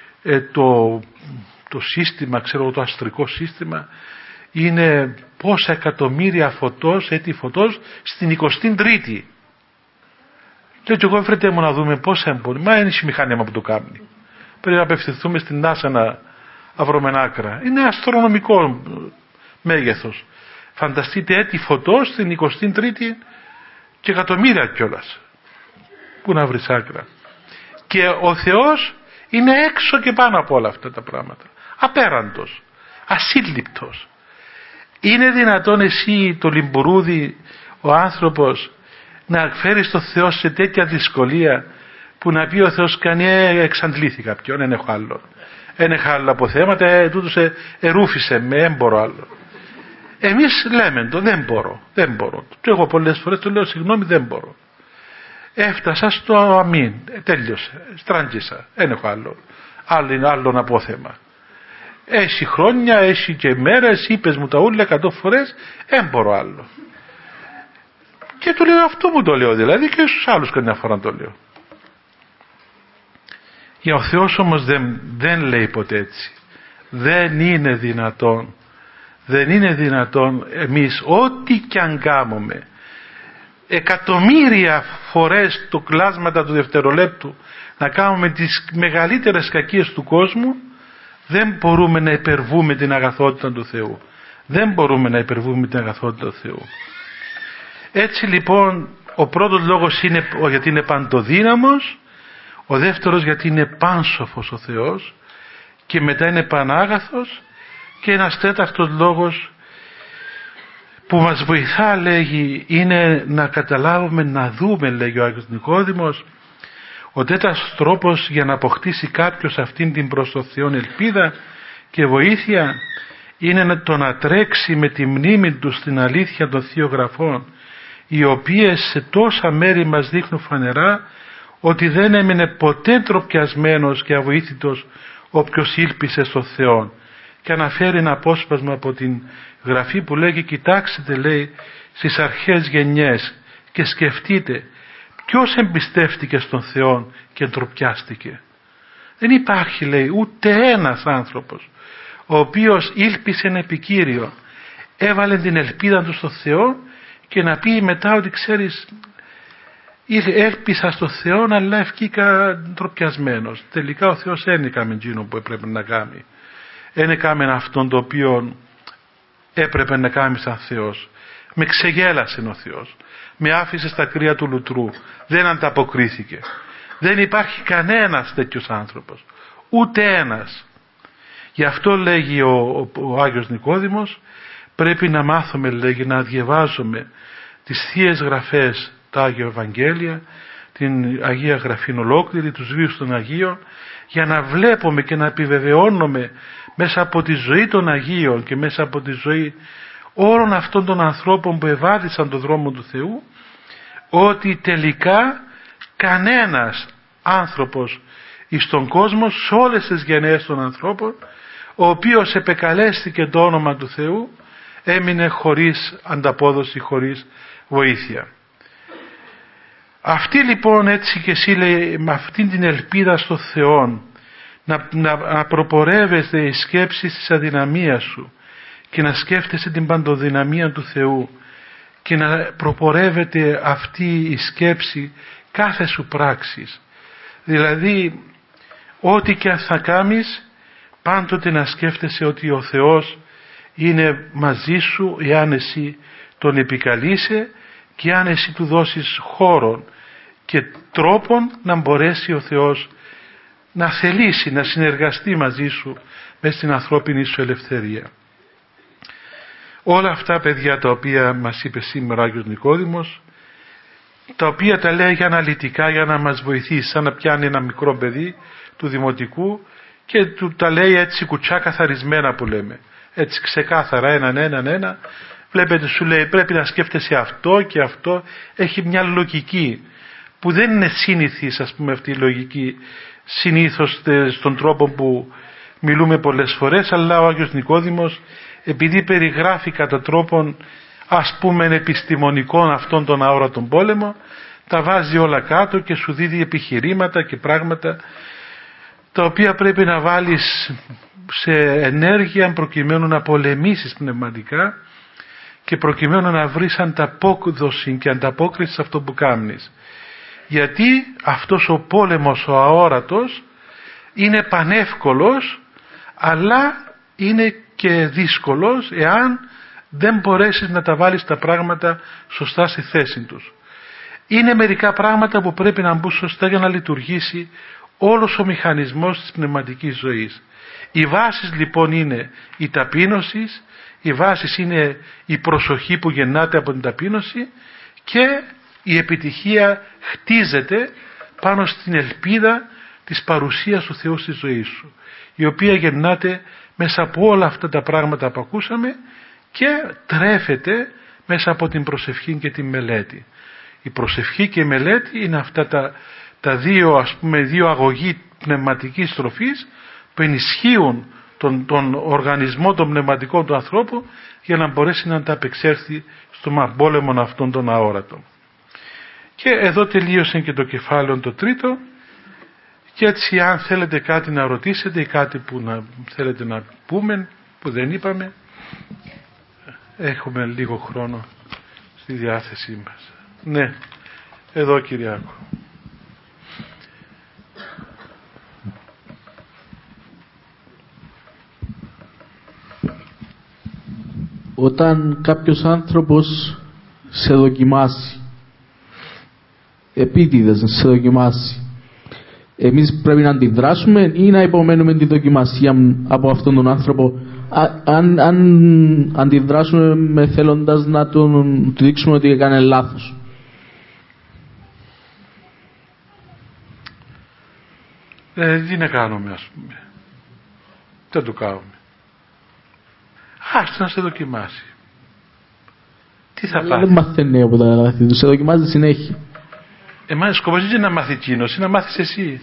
το σύστημα, ξέρω εγώ, το αστρικό σύστημα είναι πόσα εκατομμύρια έτη φωτός στην 23η. Λέω και εγώ, έφερετε μου να δούμε πόσα εμπορεί. Μα είναι η μηχανήμα που το κάνει. Πρέπει να απευθυνθούμε στην NASA να βρούμε άκρα. Είναι αστρονομικό μέγεθος. Φανταστείτε έτη φωτός στην 23η και εκατομμύρια κιόλας. Πού να βρεις άκρα. Και ο Θεός είναι έξω και πάνω από όλα αυτά τα πράγματα. Απέραντος. Ασύλληπτος. Είναι δυνατόν εσύ το λιμπουρούδι, ο άνθρωπος, να φέρεις το Θεό σε τέτοια δυσκολία που να πει ο Θεός κάνει εξαντλήθηκα ποιον, δεν έχω άλλο. Δεν έχω άλλα αποθέματα, τούτος ερούφησε με, δεν μπορώ άλλο. Εμείς λέμε το, δεν μπορώ. Και εγώ πολλές φορές το λέω, συγγνώμη, δεν μπορώ. Έφτασα στο αμήν, τέλειωσε, στράγγισα, δεν έχω άλλον απόθεμα. Έχει χρόνια, έχει και μέρες, είπες μου τα ούλα 100 φορές, δεν μπορώ άλλο. Και του λέω, αυτό μου το λέω δηλαδή, και στους άλλους καμιά φορά το λέω. Για ο Θεός όμως δεν λέει ποτέ έτσι. Δεν είναι δυνατόν εμείς ό,τι κι αν κάνουμε εκατομμύρια φορές το κλάσματα του δευτερολέπτου να κάνουμε τις μεγαλύτερες κακίες του κόσμου, δεν μπορούμε να υπερβούμε την αγαθότητα του Θεού. Δεν μπορούμε να υπερβούμε την αγαθότητα του Θεού. Έτσι λοιπόν ο πρώτος λόγος είναι γιατί είναι παντοδύναμος, ο δεύτερος γιατί είναι πάνσοφος ο Θεός και μετά είναι πανάγαθος, και ένας τέταρτος λόγος που μας βοηθά, λέγει, είναι να καταλάβουμε, να δούμε, λέγει ο Άγιος Νικόδημος, ο τέταρτος τρόπος για να αποκτήσει κάποιος αυτήν την προς το Θεόν ελπίδα και βοήθεια είναι το να τρέξει με τη μνήμη του στην αλήθεια των Θείων Γραφών, οι οποίες σε τόσα μέρη μας δείχνουν φανερά ότι δεν έμεινε ποτέ τροπιασμένος και αβοήθητος όποιος ήλπισε στο Θεό. Και αναφέρει ένα απόσπασμα από την Γραφή που λέγει, κοιτάξτε, λέει, στις αρχές γενιές και σκεφτείτε ποιος εμπιστεύτηκε στον Θεό και ντροπιάστηκε. Δεν υπάρχει, λέει, ούτε ένας άνθρωπος ο οποίος ήλπισε επικύριο, έβαλε την ελπίδα του στο Θεό και να πει μετά ότι ξέρεις, έλπισα στο Θεό αλλά ευκήκα ντροπιασμένος. Τελικά ο Θεός δεν έκαμε εκείνο που έπρεπε να κάνει. Δεν έκαμε αυτόν το οποίο έπρεπε να κάνει σαν Θεός. Με ξεγέλασε ο Θεός. Με άφησε στα κρύα του λουτρού. Δεν ανταποκρίθηκε. Δεν υπάρχει κανένας τέτοιος άνθρωπος. Ούτε ένας. Γι' αυτό λέγει ο Άγιος Νικόδημος, πρέπει να μάθουμε, λέγει, να διαβάζουμε τις Θείες Γραφές, τα Άγια Ευαγγέλια, την Αγία Γραφήν ολόκληρη, τους βίους των Αγίων, για να βλέπουμε και να επιβεβαιώνουμε μέσα από τη ζωή των Αγίων και μέσα από τη ζωή όλων αυτών των ανθρώπων που ευάδισαν τον δρόμο του Θεού, ότι τελικά κανένας άνθρωπος εις τον κόσμο, σε όλες τις γενναίες των ανθρώπων, ο οποίος επεκαλέστηκε το όνομα του Θεού, έμεινε χωρίς ανταπόδοση, χωρίς βοήθεια. Αυτή λοιπόν, έτσι και εσύ, λέει, με αυτήν την ελπίδα στο Θεό, να προπορεύεσαι η σκέψη της αδυναμίας σου και να σκέφτεσαι την παντοδυναμία του Θεού και να προπορεύεται αυτή η σκέψη κάθε σου πράξης. Δηλαδή ό,τι και αν θα κάνεις, πάντοτε να σκέφτεσαι ότι ο Θεός είναι μαζί σου εάν εσύ τον επικαλείσαι και αν εσύ του δώσεις χώρον και τρόπον να μπορέσει ο Θεός να θελήσει, να συνεργαστεί μαζί σου μες στην ανθρώπινη σου ελευθερία. Όλα αυτά, παιδιά, τα οποία μας είπε σήμερα ο Άγιος Νικόδημος, τα οποία τα λέει αναλυτικά για να μας βοηθήσει, σαν να πιάνει ένα μικρό παιδί του δημοτικού και του τα λέει έτσι κουτσά καθαρισμένα που λέμε, έτσι ξεκάθαρα ένα. Βλέπετε, σου λέει πρέπει να σκέφτεσαι αυτό και αυτό. Έχει μια λογική που δεν είναι σύνηθις, ας πούμε, αυτή η λογική συνήθως στον τρόπο που μιλούμε πολλές φορές, αλλά ο Άγιος Νικόδημος, επειδή περιγράφει κατά τρόπον ας πούμε επιστημονικών αυτόν τον αόρατον πόλεμο, τα βάζει όλα κάτω και σου δίδει επιχειρήματα και πράγματα τα οποία πρέπει να βάλεις σε ενέργεια προκειμένου να πολεμήσεις πνευματικά και προκειμένου να βρεις ανταπόκδοση και ανταπόκριση σε αυτό που κάνεις. Γιατί αυτός ο πόλεμος ο αόρατος είναι πανεύκολος, αλλά είναι και δύσκολος εάν δεν μπορέσεις να τα βάλεις τα πράγματα σωστά στη θέση τους. Είναι μερικά πράγματα που πρέπει να μπουν σωστά για να λειτουργήσει όλος ο μηχανισμός της πνευματικής ζωής. Οι βάσεις λοιπόν είναι η ταπείνωση, οι βάσεις είναι η προσοχή που γεννάται από την ταπείνωση και η επιτυχία χτίζεται πάνω στην ελπίδα της παρουσίας του Θεού στη ζωή σου, η οποία γεννάται μέσα από όλα αυτά τα πράγματα που ακούσαμε και τρέφεται μέσα από την προσευχή και τη μελέτη. Η προσευχή και η μελέτη είναι αυτά τα δύο, ας πούμε, δύο αγωγή πνευματικής τροφής που ενισχύουν τον οργανισμό των πνευματικών του ανθρώπου για να μπορέσει να ανταπεξέλθει στον πόλεμο αυτόν τον αόρατο. Και εδώ τελείωσε και το κεφάλαιο το τρίτο, και έτσι αν θέλετε κάτι να ρωτήσετε ή κάτι που θέλετε να πούμε που δεν είπαμε, έχουμε λίγο χρόνο στη διάθεσή μας. Ναι, εδώ Κυριάκο. Όταν κάποιος άνθρωπος σε δοκιμάσει, επίτηδες να σε δοκιμάσει, εμείς πρέπει να αντιδράσουμε ή να υπομένουμε τη δοκιμασία από αυτόν τον άνθρωπο? Αν αντιδράσουμε με θέλοντας να του δείξουμε ότι έκανε λάθος. Τι να κάνουμε, ας πούμε? Δεν το κάνουμε. Άστο να σε δοκιμάσει. Τι θα πάθει? Δεν μαθαίνει από τα λάθη του, σε δοκιμάζει συνέχεια. Σκοπός είναι να μάθει εκείνος, είναι να μάθεις εσύ.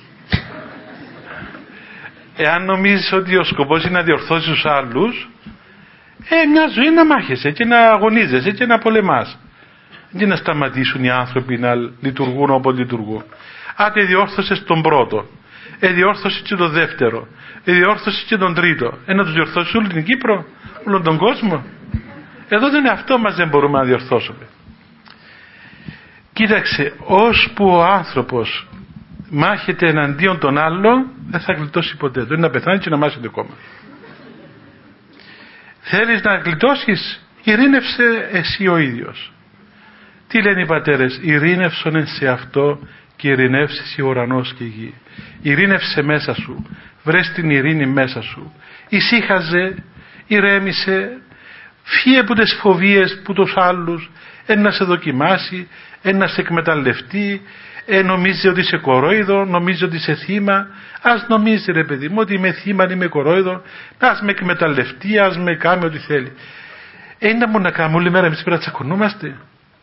Εάν νομίζεις ότι ο σκοπός είναι να διορθώσεις τους άλλους, μια ζωή να μάχεσαι και να αγωνίζεσαι και να πολεμάς. Δεν να σταματήσουν οι άνθρωποι να λειτουργούν όπως λειτουργούν. Άτε διόρθωσες τον πρώτο, διόρθωσες και τον δεύτερο, διόρθωσες και τον τρίτο. Να τους διορθώσεις όλη την Κύπρο, όλον τον κόσμο? Εδώ δεν είναι αυτό, μας δεν μπορούμε να διορθώσουμε. Κοίταξε, ώσπου ο άνθρωπος μάχεται εναντίον των άλλων, δεν θα γλιτώσει ποτέ. Δεν είναι να πεθάνει και να μάχεται ακόμα. Θέλεις να γλιτώσεις? Ειρήνευσε εσύ ο ίδιος. Τι λένε οι πατέρες? Ειρήνευσον σε αυτό και ειρηνεύσεις η ουρανός και η γη. Ειρήνευσε μέσα σου. Βρες την ειρήνη μέσα σου. Ησύχαζε, ηρέμησε, φύγε από τις φοβίες που τους άλλους να σε δοκιμάσει, να σε εκμεταλλευτεί, νομίζει ότι είσαι κορόιδο, νομίζει ότι είσαι θύμα. Ας νομίζει, ρε παιδί μου, ότι είμαι θύμα, είμαι κορόιδο, ας με εκμεταλλευτεί, ας με κάνει ό,τι θέλει. Να μου να κάνουμε όλη μέρα, εμείς πρέπει να τσακωνόμαστε?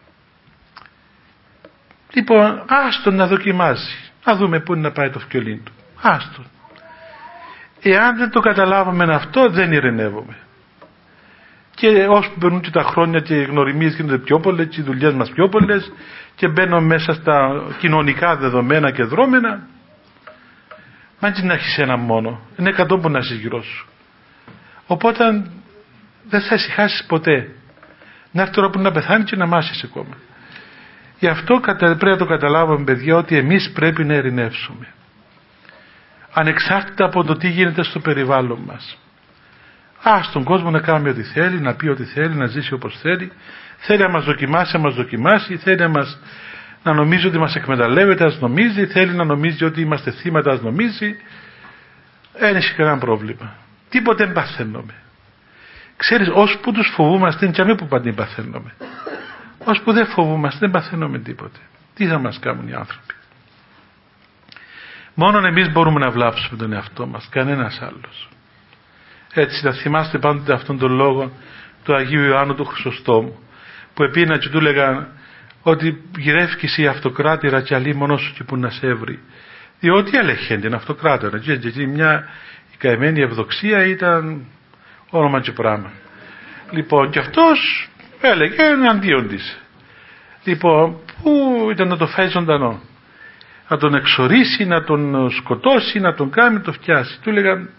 Λοιπόν, άστον να δοκιμάζει, να δούμε πού είναι να πάει το φκιολίν του. Άστον. Εάν δεν το καταλάβουμε αυτό, δεν ειρηνεύουμε. Και όσο περνούν και τα χρόνια και οι γνωριμίες γίνονται πιο πολλές και οι δουλειές μας πιο πολλές και μπαίνω μέσα στα κοινωνικά δεδομένα και δρόμενα, μα έτσι να έχεις ένα μόνο, είναι 100 που να είσαι γύρω σου. Οπότε δεν θα ησυχάσεις ποτέ. Να έρθει τώρα που να πεθάνει και να μάσεις ακόμα. Γι' αυτό πρέπει να το καταλάβουμε, παιδιά, ότι εμείς πρέπει να ειρηνεύσουμε. Ανεξάρτητα από το τι γίνεται στο περιβάλλον μας. Στον κόσμο να κάνει ό,τι θέλει, να πει ό,τι θέλει, να ζήσει όπως θέλει. Θέλει να μας δοκιμάσει, θέλει να νομίζει ότι μας εκμεταλλεύεται, ας νομίζει, θέλει να νομίζει ότι είμαστε θύματα, ας νομίζει. Δεν έχει κανένα πρόβλημα. Τίποτε δεν παθαίνουμε. Ξέρεις, ώσπου τους φοβούμαστε, είναι και αμέ που πάντα παθαίνουμε. Ώσπου δεν φοβούμαστε, δεν παθαίνουμε τίποτε. Τι θα μας κάνουν οι άνθρωποι? Μόνον εμείς μπορούμε να βλάψουμε τον εαυτό μας, κανένας άλλος. Έτσι θα θυμάστε πάντοτε αυτόν τον λόγο του Αγίου Ιωάννου του Χρυσοστόμου, που επίνα και του έλεγαν ότι γυρεύκεις η αυτοκράτηρα και αλλή μόνος σου και που να σε έβρει. Διότι έλεγχε την αυτοκράτηρα και μια η καημένη ευδοξία ήταν όνομα και πράγμα. Λοιπόν, και αυτός έλεγε εναντίον της. Λοιπόν, πού ήταν να το φάει ζωντανό, να τον εξορίσει, να τον σκοτώσει, να τον κάνει, να τον φτιάσει. Του έλεγαν,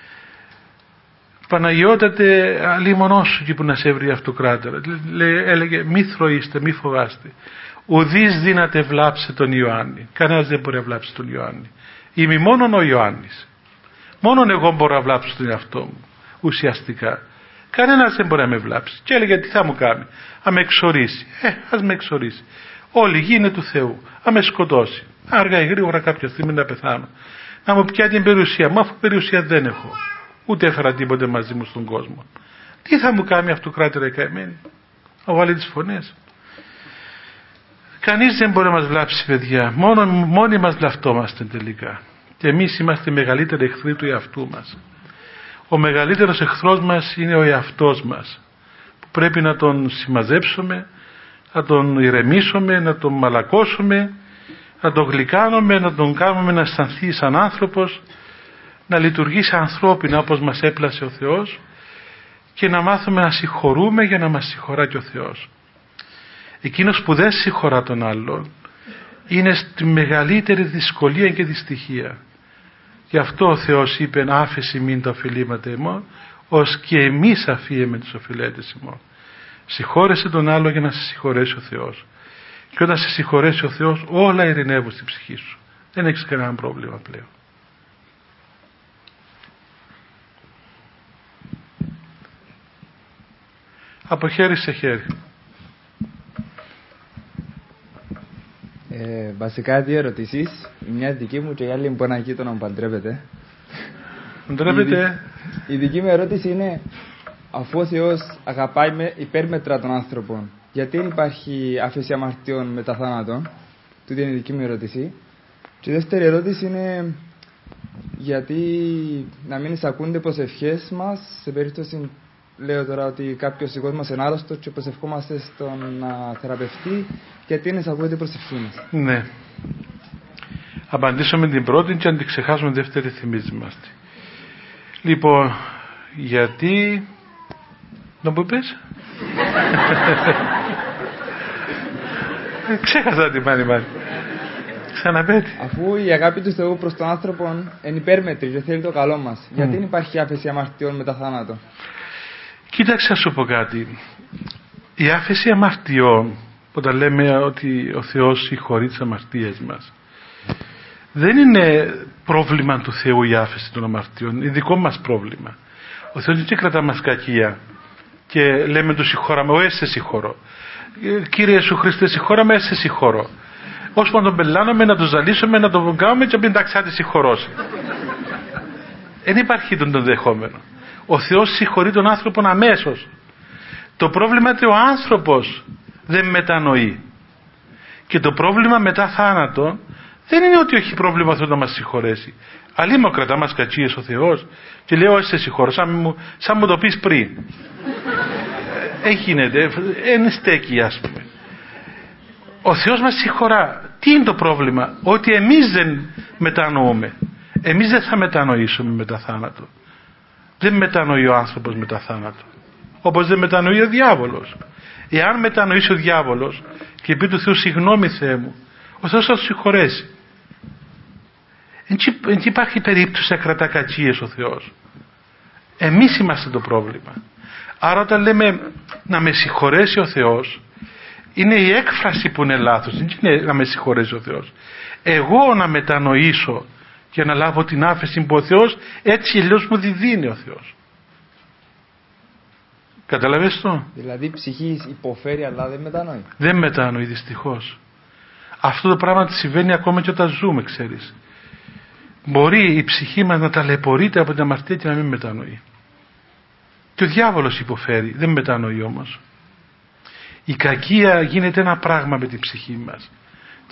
Παναγιώτατε, αλίμονός σου και που να σε έβρει η αυτοκράτηρα. Έλεγε, μη θροείστε, μη φοβάστε. Ουδείς δύναται βλάψε τον Ιωάννη. Κανένας δεν μπορεί να βλάψει τον Ιωάννη. Είμαι μόνον ο Ιωάννης. Μόνον εγώ μπορώ να βλάψω τον εαυτό μου. Ουσιαστικά. Κανένας δεν μπορεί να με βλάψει. Και έλεγε, τι θα μου κάνει. Α με εξορίσει. Ας με εξορίσει. Όλη η γη είναι του Θεού. Α με σκοτώσει. Αργά ή γρήγορα κάποια στιγμή να πεθάνω. Να μου πιάνει την περιουσία μου, αφού περιουσία δεν έχω. Ούτε έφερα τίποτε μαζί μου στον κόσμο. Τι θα μου κάνει αυτοκράτηρα η καημένη. Να βάλει τις φωνές. Κανείς δεν μπορεί να μας βλάψει, παιδιά. Μόνοι μας βλαφτόμαστε τελικά. Και εμείς είμαστε οι μεγαλύτεροι εχθροί του εαυτού μας. Ο μεγαλύτερος εχθρός μας είναι ο εαυτός μας. Που πρέπει να τον συμμαζέψουμε, να τον ηρεμήσουμε, να τον μαλακώσουμε, να τον γλυκάνουμε, να τον κάνουμε να αισθανθεί σαν άνθρωπος, να λειτουργήσει ανθρώπινα όπως μας έπλασε ο Θεός και να μάθουμε να συγχωρούμε για να μας συγχωρά και ο Θεός. Εκείνος που δεν συγχωρά τον άλλον είναι στη μεγαλύτερη δυσκολία και δυστυχία. Γι' αυτό ο Θεός είπε άφεση μην τα οφειλήματα ημών, ως και εμείς αφίεμε τις οφειλέτες ημών. Συγχώρεσε τον άλλο για να σε συγχωρέσει ο Θεός. Και όταν σε συγχωρέσει ο Θεός όλα ειρηνεύουν στην ψυχή σου. Δεν έχεις κανένα πρόβλημα πλέον. Από χέρι σε χέρι. Βασικά δύο ερωτήσεις. Μια δική μου και η άλλη μπορεί να γείτονα να μου παντρέπετε. Παντρέπετε. Η δική μου ερώτηση είναι, αφού ο Θεός αγαπάει με υπέρμετρα των άνθρωπων, γιατί δεν υπάρχει άφεση αμαρτιών μετά θάνατον? Τούτη είναι η δική μου ερώτηση. Και η δεύτερη ερώτηση είναι, γιατί να μην εισακούνται προσευχές μας σε περίπτωση, λέω τώρα, ότι κάποιος δικός μας είναι άρρωστος και προσευχόμαστε στον θεραπευτή, γιατί είναι εισακούνται προσευχή μας? Ναι. Απαντήσω με την πρώτη και αν την ξεχάσουμε δεύτερη θυμίζομαστε. Λοιπόν, γιατί... Να που είπες? Ξέχασα την μάνη. Ξαναπέτει. Αφού η αγάπη του Θεού προς τον άνθρωπο είναι υπέρμετρη και θέλει το καλό μας, γιατί δεν υπάρχει άφεση αμαρτιών μετά θάνατο? Κοίταξε να σου πω κάτι. Η άφεση αμαρτιών, όταν λέμε ότι ο Θεός συγχωρεί τις αμαρτίες μας, δεν είναι πρόβλημα του Θεού η άφεση των αμαρτιών, είναι δικό μας πρόβλημα. Ο Θεός δεν κρατά μας κακία και λέμε του συγχώραμε, σε συγχωρώ. Κύριε Ιησού Χριστέ, συγχώραμε, σε συγχωρώ. Ώσπου να τον πελάνουμε, να τον ζαλίσουμε, να τον κάνουμε και πριν ταξάτη συγχωρώσει. Δεν υπάρχει τον δεχόμενο. Ο Θεός συγχωρεί τον άνθρωπο αμέσως. Το πρόβλημα είναι ότι ο άνθρωπος δεν μετανοεί. Και το πρόβλημα μετά θάνατο δεν είναι ότι έχει πρόβλημα αυτό να μας συγχωρέσει. Αλλήμω κρατά μας κακίες ο Θεός και λέω σε συγχωρώ σαν μου το πεις πριν. Γίνεται, δεν στέκει ας πούμε. Ο Θεός μας συγχωρά. Τι είναι το πρόβλημα? Ότι εμείς δεν μετανοούμε. Εμείς δεν θα μετανοήσουμε μετά θάνατο. Δεν μετανοεί ο άνθρωπος μετά θάνατο. Όπως δεν μετανοεί ο διάβολος. Εάν μετανοήσει ο διάβολος και πει του Θεού συγγνώμη Θεέ μου, ο Θεός θα του συγχωρέσει. Δεν υπάρχει περίπτωση να κρατά κακίες ο Θεός. Εμείς είμαστε το πρόβλημα. Άρα όταν λέμε να με συγχωρέσει ο Θεός, είναι η έκφραση που είναι λάθος. Δεν είναι να με συγχωρέσει ο Θεός. Εγώ να μετανοήσω και να λάβω την άφεση που ο Θεός έτσι αλλιώς μου διδίνει ο Θεός. Καταλαβες το? Δηλαδή η ψυχή υποφέρει αλλά δεν μετανοεί. Δεν μετανοεί δυστυχώς. Αυτό το πράγμα συμβαίνει ακόμα και όταν ζούμε, ξέρεις. Μπορεί η ψυχή μας να ταλαιπωρείται από την αμαρτία και να μην μετανοεί. Και ο διάβολος υποφέρει, δεν μετανοεί όμως. Η κακία γίνεται ένα πράγμα με την ψυχή μας.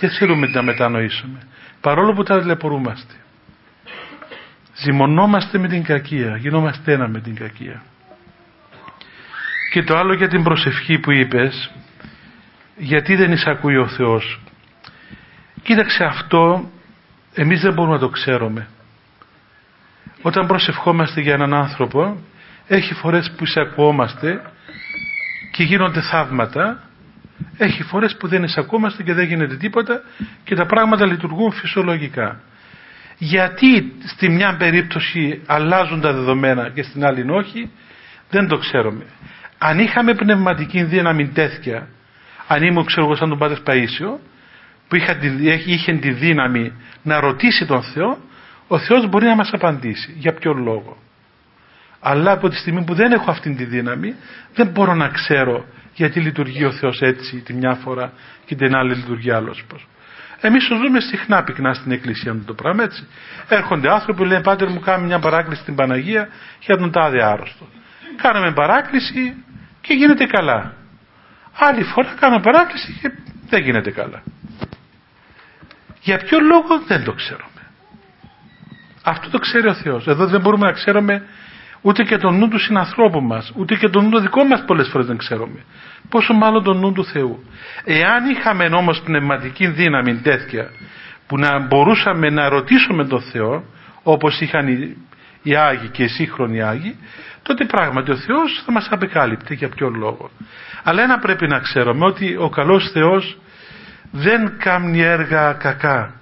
και θέλουμε να μετανοήσουμε, παρόλο που ταλαιπωρούμαστε. Ζυμωνόμαστε με την κακία, γινόμαστε ένα με την κακία. Και το άλλο για την προσευχή που είπες, γιατί δεν εισακούει ο Θεός. Κοίταξε, αυτό εμείς δεν μπορούμε να το ξέρουμε. Όταν προσευχόμαστε για έναν άνθρωπο, έχει φορές που εισακουόμαστε και γίνονται θαύματα, έχει φορές που δεν εισακούμαστε και δεν γίνεται τίποτα και τα πράγματα λειτουργούν φυσιολογικά. Γιατί στη μια περίπτωση αλλάζουν τα δεδομένα και στην άλλη όχι, δεν το ξέρουμε. Αν είχαμε πνευματική δύναμη τέτοια, αν ήμουν, ξέρω εγώ, σαν τον Πάτερ Παΐσιο, που είχε τη δύναμη να ρωτήσει τον Θεό, ο Θεός μπορεί να μας απαντήσει. Για ποιο λόγο? Αλλά από τη στιγμή που δεν έχω αυτή τη δύναμη, δεν μπορώ να ξέρω γιατί λειτουργεί ο Θεός έτσι τη μια φορά και την άλλη λειτουργεί άλλος πώς. Εμείς το ζούμε συχνά πυκνά στην εκκλησία μου το πράγμα, έτσι. Έρχονται άνθρωποι που λένε, Πάτερ μου, κάνουμε μια παράκληση στην Παναγία για τον τάδε άρρωστο. Κάναμε παράκληση και γίνεται καλά. Άλλη φορά κάναμε παράκληση και δεν γίνεται καλά. Για ποιο λόγο δεν το ξέρουμε. Αυτό το ξέρει ο Θεός. Εδώ δεν μπορούμε να ξέρουμε ούτε και τον νου του συνανθρώπου μας, ούτε και τον νου το δικό μας πολλές φορές δεν ξέρουμε. Πόσο μάλλον τον νου του Θεού. Εάν είχαμε όμως πνευματική δύναμη τέτοια που να μπορούσαμε να ρωτήσουμε τον Θεό, όπως είχαν οι Άγιοι και οι σύγχρονοι Άγιοι, τότε πράγματι ο Θεός θα μας απεκάλυπτε για ποιο λόγο. Αλλά ένα πρέπει να ξέρουμε, ότι ο καλός Θεός δεν κάνει έργα κακά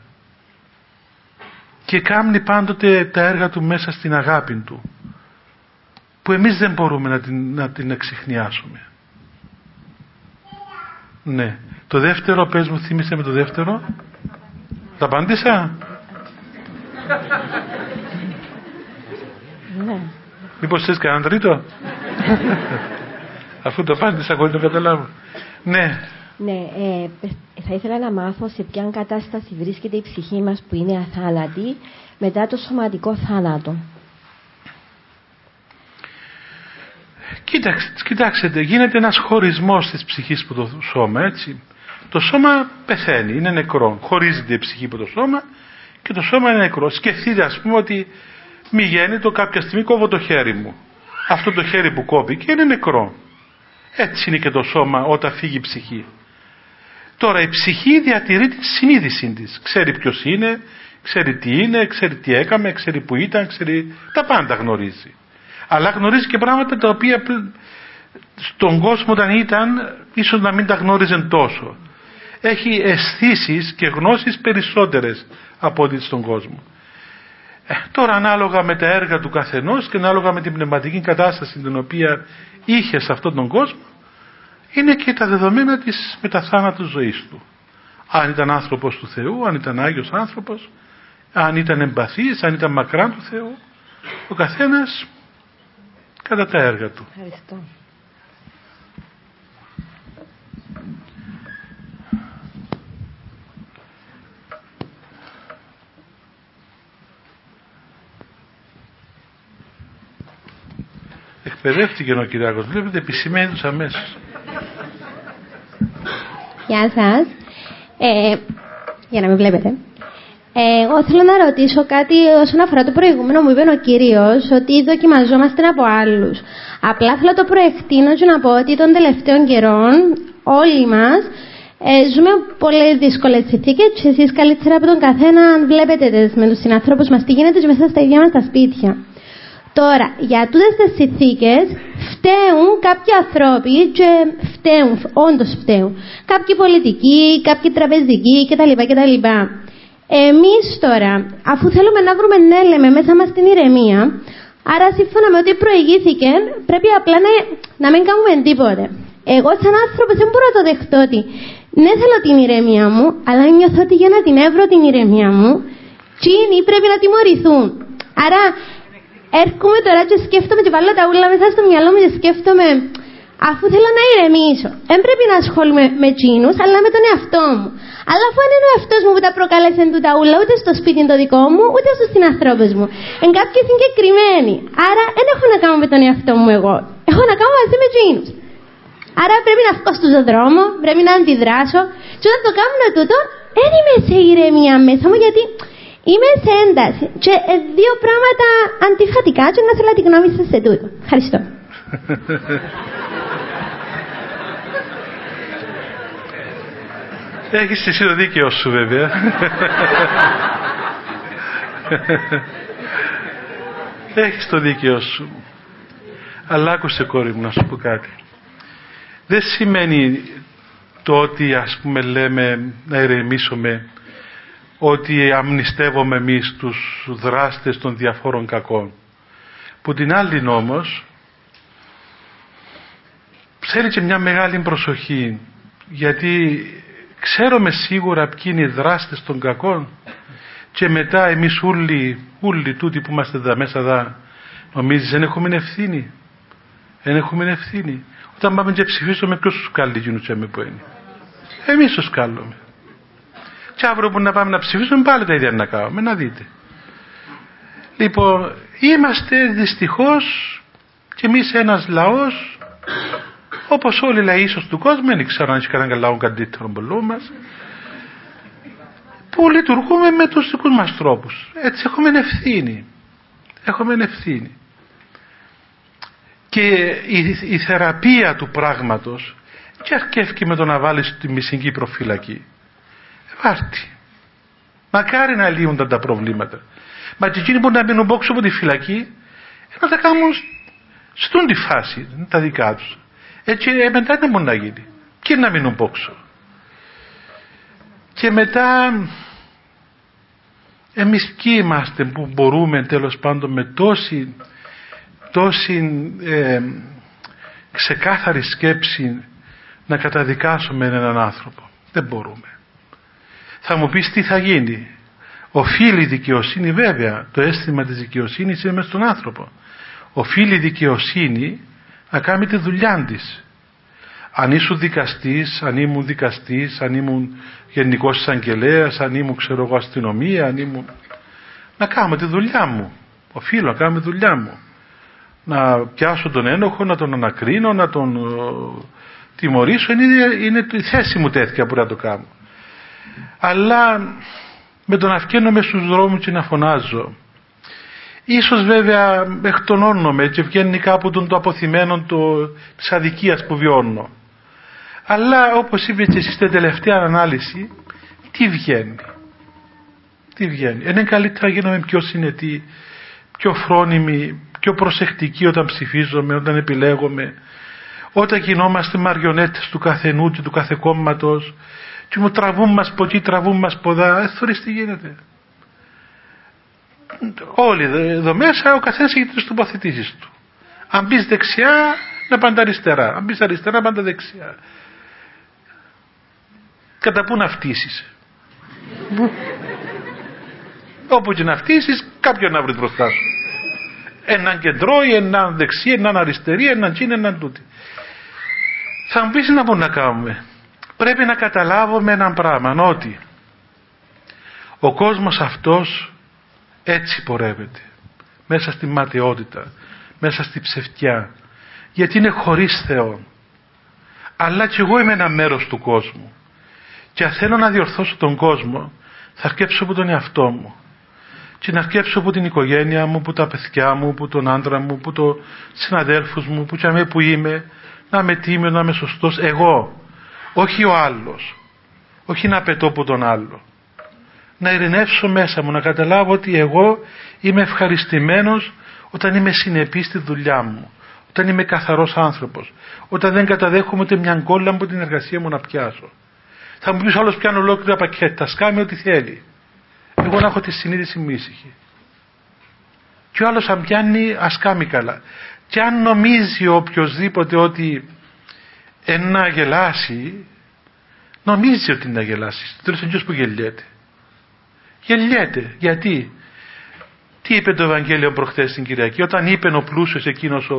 και κάνει πάντοτε τα έργα του μέσα στην αγάπη του, που εμείς δεν μπορούμε να την εξιχνιάσουμε. Ναι. Το δεύτερο, πες μου, θύμισε με το δεύτερο. Τα απάντησα? Ναι. Μήπως θες κανέναν τρίτο? Αφού το απάντησα χωρίς να το καταλάβω. Ναι. Ναι, θα ήθελα να μάθω σε ποια κατάσταση βρίσκεται η ψυχή μας που είναι αθάνατη μετά το σωματικό θάνατο. Κοιτάξτε, γίνεται ένας χωρισμός της ψυχής από το σώμα, έτσι. Το σώμα πεθαίνει, είναι νεκρό. Χωρίζεται η ψυχή από το σώμα και το σώμα είναι νεκρό. Σκεφτείτε, ας πούμε, ότι μη γέννητο κάποια στιγμή κόβω το χέρι μου. Αυτό το χέρι που κόπηκε είναι νεκρό. Έτσι είναι και το σώμα όταν φύγει η ψυχή. Τώρα η ψυχή διατηρεί τη συνείδησή της. Ξέρει ποιος είναι, ξέρει τι είναι, ξέρει τι έκαμε, ξέρει που ήταν, ξέρει, τα πάντα γνωρίζει. Αλλά γνωρίζει και πράγματα τα οποία στον κόσμο όταν ήταν ίσως να μην τα γνώριζε τόσο. Έχει αισθήσεις και γνώσεις περισσότερες από ό,τι στον κόσμο. Τώρα ανάλογα με τα έργα του καθενός και ανάλογα με την πνευματική κατάσταση την οποία είχε σε αυτόν τον κόσμο, είναι και τα δεδομένα της μεταθάνατου ζωής του. Αν ήταν άνθρωπος του Θεού, αν ήταν Άγιος άνθρωπος, αν ήταν εμπαθής, αν ήταν μακράν του Θεού, ο καθένας κατά τα έργα του. Ευχαριστώ. Εκπαιδεύτηκε ο Κυριάκος, βλέπετε, επισημαίνει τους αμέσως. Γεια σας. Για να με βλέπετε. Εγώ θέλω να ρωτήσω κάτι όσον αφορά το προηγούμενο. Μου είπε ο Κύριος ότι δοκιμαζόμαστε από άλλους. Απλά θέλω το προεκτείνω και να πω ότι των τελευταίων καιρών όλοι μας ζούμε πολύ δύσκολες συνθήκες και εσείς καλύτερα από τον καθένα βλέπετε με τους συνανθρώπους μας τι γίνεται και μέσα στα ίδια μας τα σπίτια. Τώρα, για τούτες τις συνθήκες φταίουν κάποιοι ανθρώποι και φταίουν, όντως φταίουν. Κάποιοι πολιτικοί, κάποιοι τραπεζικοί κτλ. Εμείς τώρα, αφού θέλουμε να βρούμε ναι, λέμε, μέσα μας την ηρεμία, άρα σύμφωνα με ό,τι προηγήθηκε, πρέπει απλά να μην κάνουμε τίποτε. Εγώ σαν άνθρωπος δεν μπορώ να το δεχτώ ότι ναι θέλω την ηρεμία μου, αλλά νιώθω ότι για να την έβρω την ηρεμία μου, εκείνοι πρέπει να τιμωρηθούν. Άρα έρχομαι τώρα και σκέφτομαι και βάλω τα ούλα μέσα στο μυαλό μου και σκέφτομαι, αφού θέλω να ηρεμήσω, δεν πρέπει να ασχολούμαι με εκείνους, αλλά με τον εαυτό μου. Αλλά αφού είναι ο εαυτός μου που τα προκάλεσε του τα ούλα, ούτε στο σπίτι το δικό μου, ούτε στους συνανθρώπους μου. Εν κάποιοι συγκεκριμένοι. Άρα δεν έχω να κάνω με τον εαυτό μου εγώ. Έχω να κάνω μαζί με εκείνους. Άρα πρέπει να βγω στον δρόμο, πρέπει να αντιδράσω. Και όταν το κάνω τούτο, δεν είμαι σε ηρεμία μέσα μου, γιατί είμαι σε ένταση. Και δύο πράγματα αντιφατικά, και να θέλω την γνώμη σας σε τούτο. Ευχαριστώ. Έχεις εσύ το δίκαιο σου, βέβαια. Έχεις το δίκαιο σου. Αλλά άκουσε, κόρη μου, να σου πω κάτι. Δεν σημαίνει το ότι, ας πούμε, λέμε να ηρεμήσουμε, ότι αμνηστεύουμε εμείς τους δράστες των διαφόρων κακών. Που την άλλη όμως θέλει και μια μεγάλη προσοχή, γιατί ξέρουμε σίγουρα ποιοι είναι οι δράστες των κακών, και μετά εμείς όλοι τούτοι που είμαστε εδώ μέσα εδώ, νομίζεις δεν έχουμε ευθύνη? Δεν έχουμε ευθύνη? Όταν πάμε και ψηφίσουμε, ποιος τους κάλλει εκείνους που είναι? Εμείς τους κάλλουμε. Και αύριο που να πάμε να ψηφίσουμε, πάλι τα ίδια να κάνουμε, να δείτε. Λοιπόν, είμαστε δυστυχώς και εμείς ένας λαός, όπως όλοι οι λαοί ίσως του κόσμου, δεν ξέρω αν έχει κανέναν λαό καλύτερο από μας, που λειτουργούμε με τους δικούς μας τρόπους. Έτσι έχουμε ευθύνη. Έχουμε ευθύνη. Και η θεραπεία του πράγματος και αρκεύει με το να βάλεις τη μισική προφυλακή. Βάρτη. Μακάρι να λύονται τα προβλήματα. Μα και εκείνοι που να μείνουν πόξω από τη φυλακή, να τα κάνουν στον τη φάση, τα δικά τους. Έτσι μετά δεν μπορεί να γίνει. Και να μείνουν πόξω. Και μετά εμείς ποιοι είμαστε που μπορούμε τέλος πάντων με τόση ξεκάθαρη σκέψη να καταδικάσουμε έναν άνθρωπο? Δεν μπορούμε. Θα μου πεις τι θα γίνει? Οφείλει η δικαιοσύνη, βέβαια, το αίσθημα της δικαιοσύνης είναι μέσα στον άνθρωπο. Οφείλει η δικαιοσύνη να κάνει τη δουλειά της. Αν ήσουν δικαστής, αν ήμουν δικαστής, αν ήμουν γενικός εισαγγελέας, αν ήμουν ξέρω εγώ αστυνομία, αν ήμουν... να κάνω τη δουλειά μου. Οφείλω να κάνω τη δουλειά μου. Να πιάσω τον ένοχο, να τον ανακρίνω, να τον τιμωρήσω. Είναι η θέση μου τέτοια που να το κάνω. Αλλά με το να βγαίνω μες στους δρόμους και να φωνάζω, ίσως βέβαια εκτονώνομαι και βγαίνει κάπου το αποθυμένο της αδικίας που βιώνω. Αλλά όπως είπε και εσείς στην τελευταία ανάλυση, τι βγαίνει? Τι βγαίνει? Είναι καλύτερα να γίνομαι πιο συνετοί, πιο φρόνιμοι, πιο προσεκτικοί όταν ψηφίζομαι, όταν επιλέγομαι, όταν γινόμαστε μαριονέτες του καθενού και του κάθε κόμματος και μου τραβούν μας από εκεί, τραβούν μας από εδώ. Θωρείς τι γίνεται? Όλοι εδώ μέσα ο καθένας έχει τις τοποθετήσεις του. Αν μπεις δεξιά να πάντα αριστερά, αν μπεις αριστερά πάντα δεξιά. Κατά πού να φτύσεις? Όπου και να φτύσεις κάποιον να βρεις μπροστά σου. Έναν κεντρώι, έναν δεξί, έναν αριστερή, έναν τσίνη, έναν τούτη. Θα μου πεις να μπορούμε να κάνουμε? Πρέπει να καταλάβουμε έναν πράγμα, ότι ο κόσμος αυτός έτσι πορεύεται, μέσα στη ματαιότητα, μέσα στη ψευτιά, γιατί είναι χωρίς Θεό. Αλλά και εγώ είμαι ένα μέρος του κόσμου και αν θέλω να διορθώσω τον κόσμο, θα αρκέψω από τον εαυτό μου και να αρκέψω από την οικογένεια μου, από τα παιδιά μου, από τον άντρα μου, από τους συναδέλφους μου, που είμαι, να είμαι τίμιος, να είμαι σωστός εγώ, όχι ο άλλος, όχι να πετώ από τον άλλο. Να ειρηνεύσω μέσα μου, να καταλάβω ότι εγώ είμαι ευχαριστημένος όταν είμαι συνεπής στη δουλειά μου, όταν είμαι καθαρός άνθρωπος, όταν δεν καταδέχομαι ούτε μια κόλλα από την εργασία μου να πιάσω. Θα μου πεις άλλος πιάνω ολόκληρα πακέτα, σκάμε ό,τι θέλει. Εγώ να έχω τη συνείδηση μου ήσυχη. Και ο άλλος αν πιάνει ας κάμει καλά. Και αν νομίζει οποιοσδήποτε ότι να γελάσει, νομίζει ότι να γελάσει. Τέλος είναι που γελιέται. Γελιέται. Γιατί? Τι είπε το Ευαγγέλιο προχθές την Κυριακή? Όταν είπε ο πλούσιος εκείνος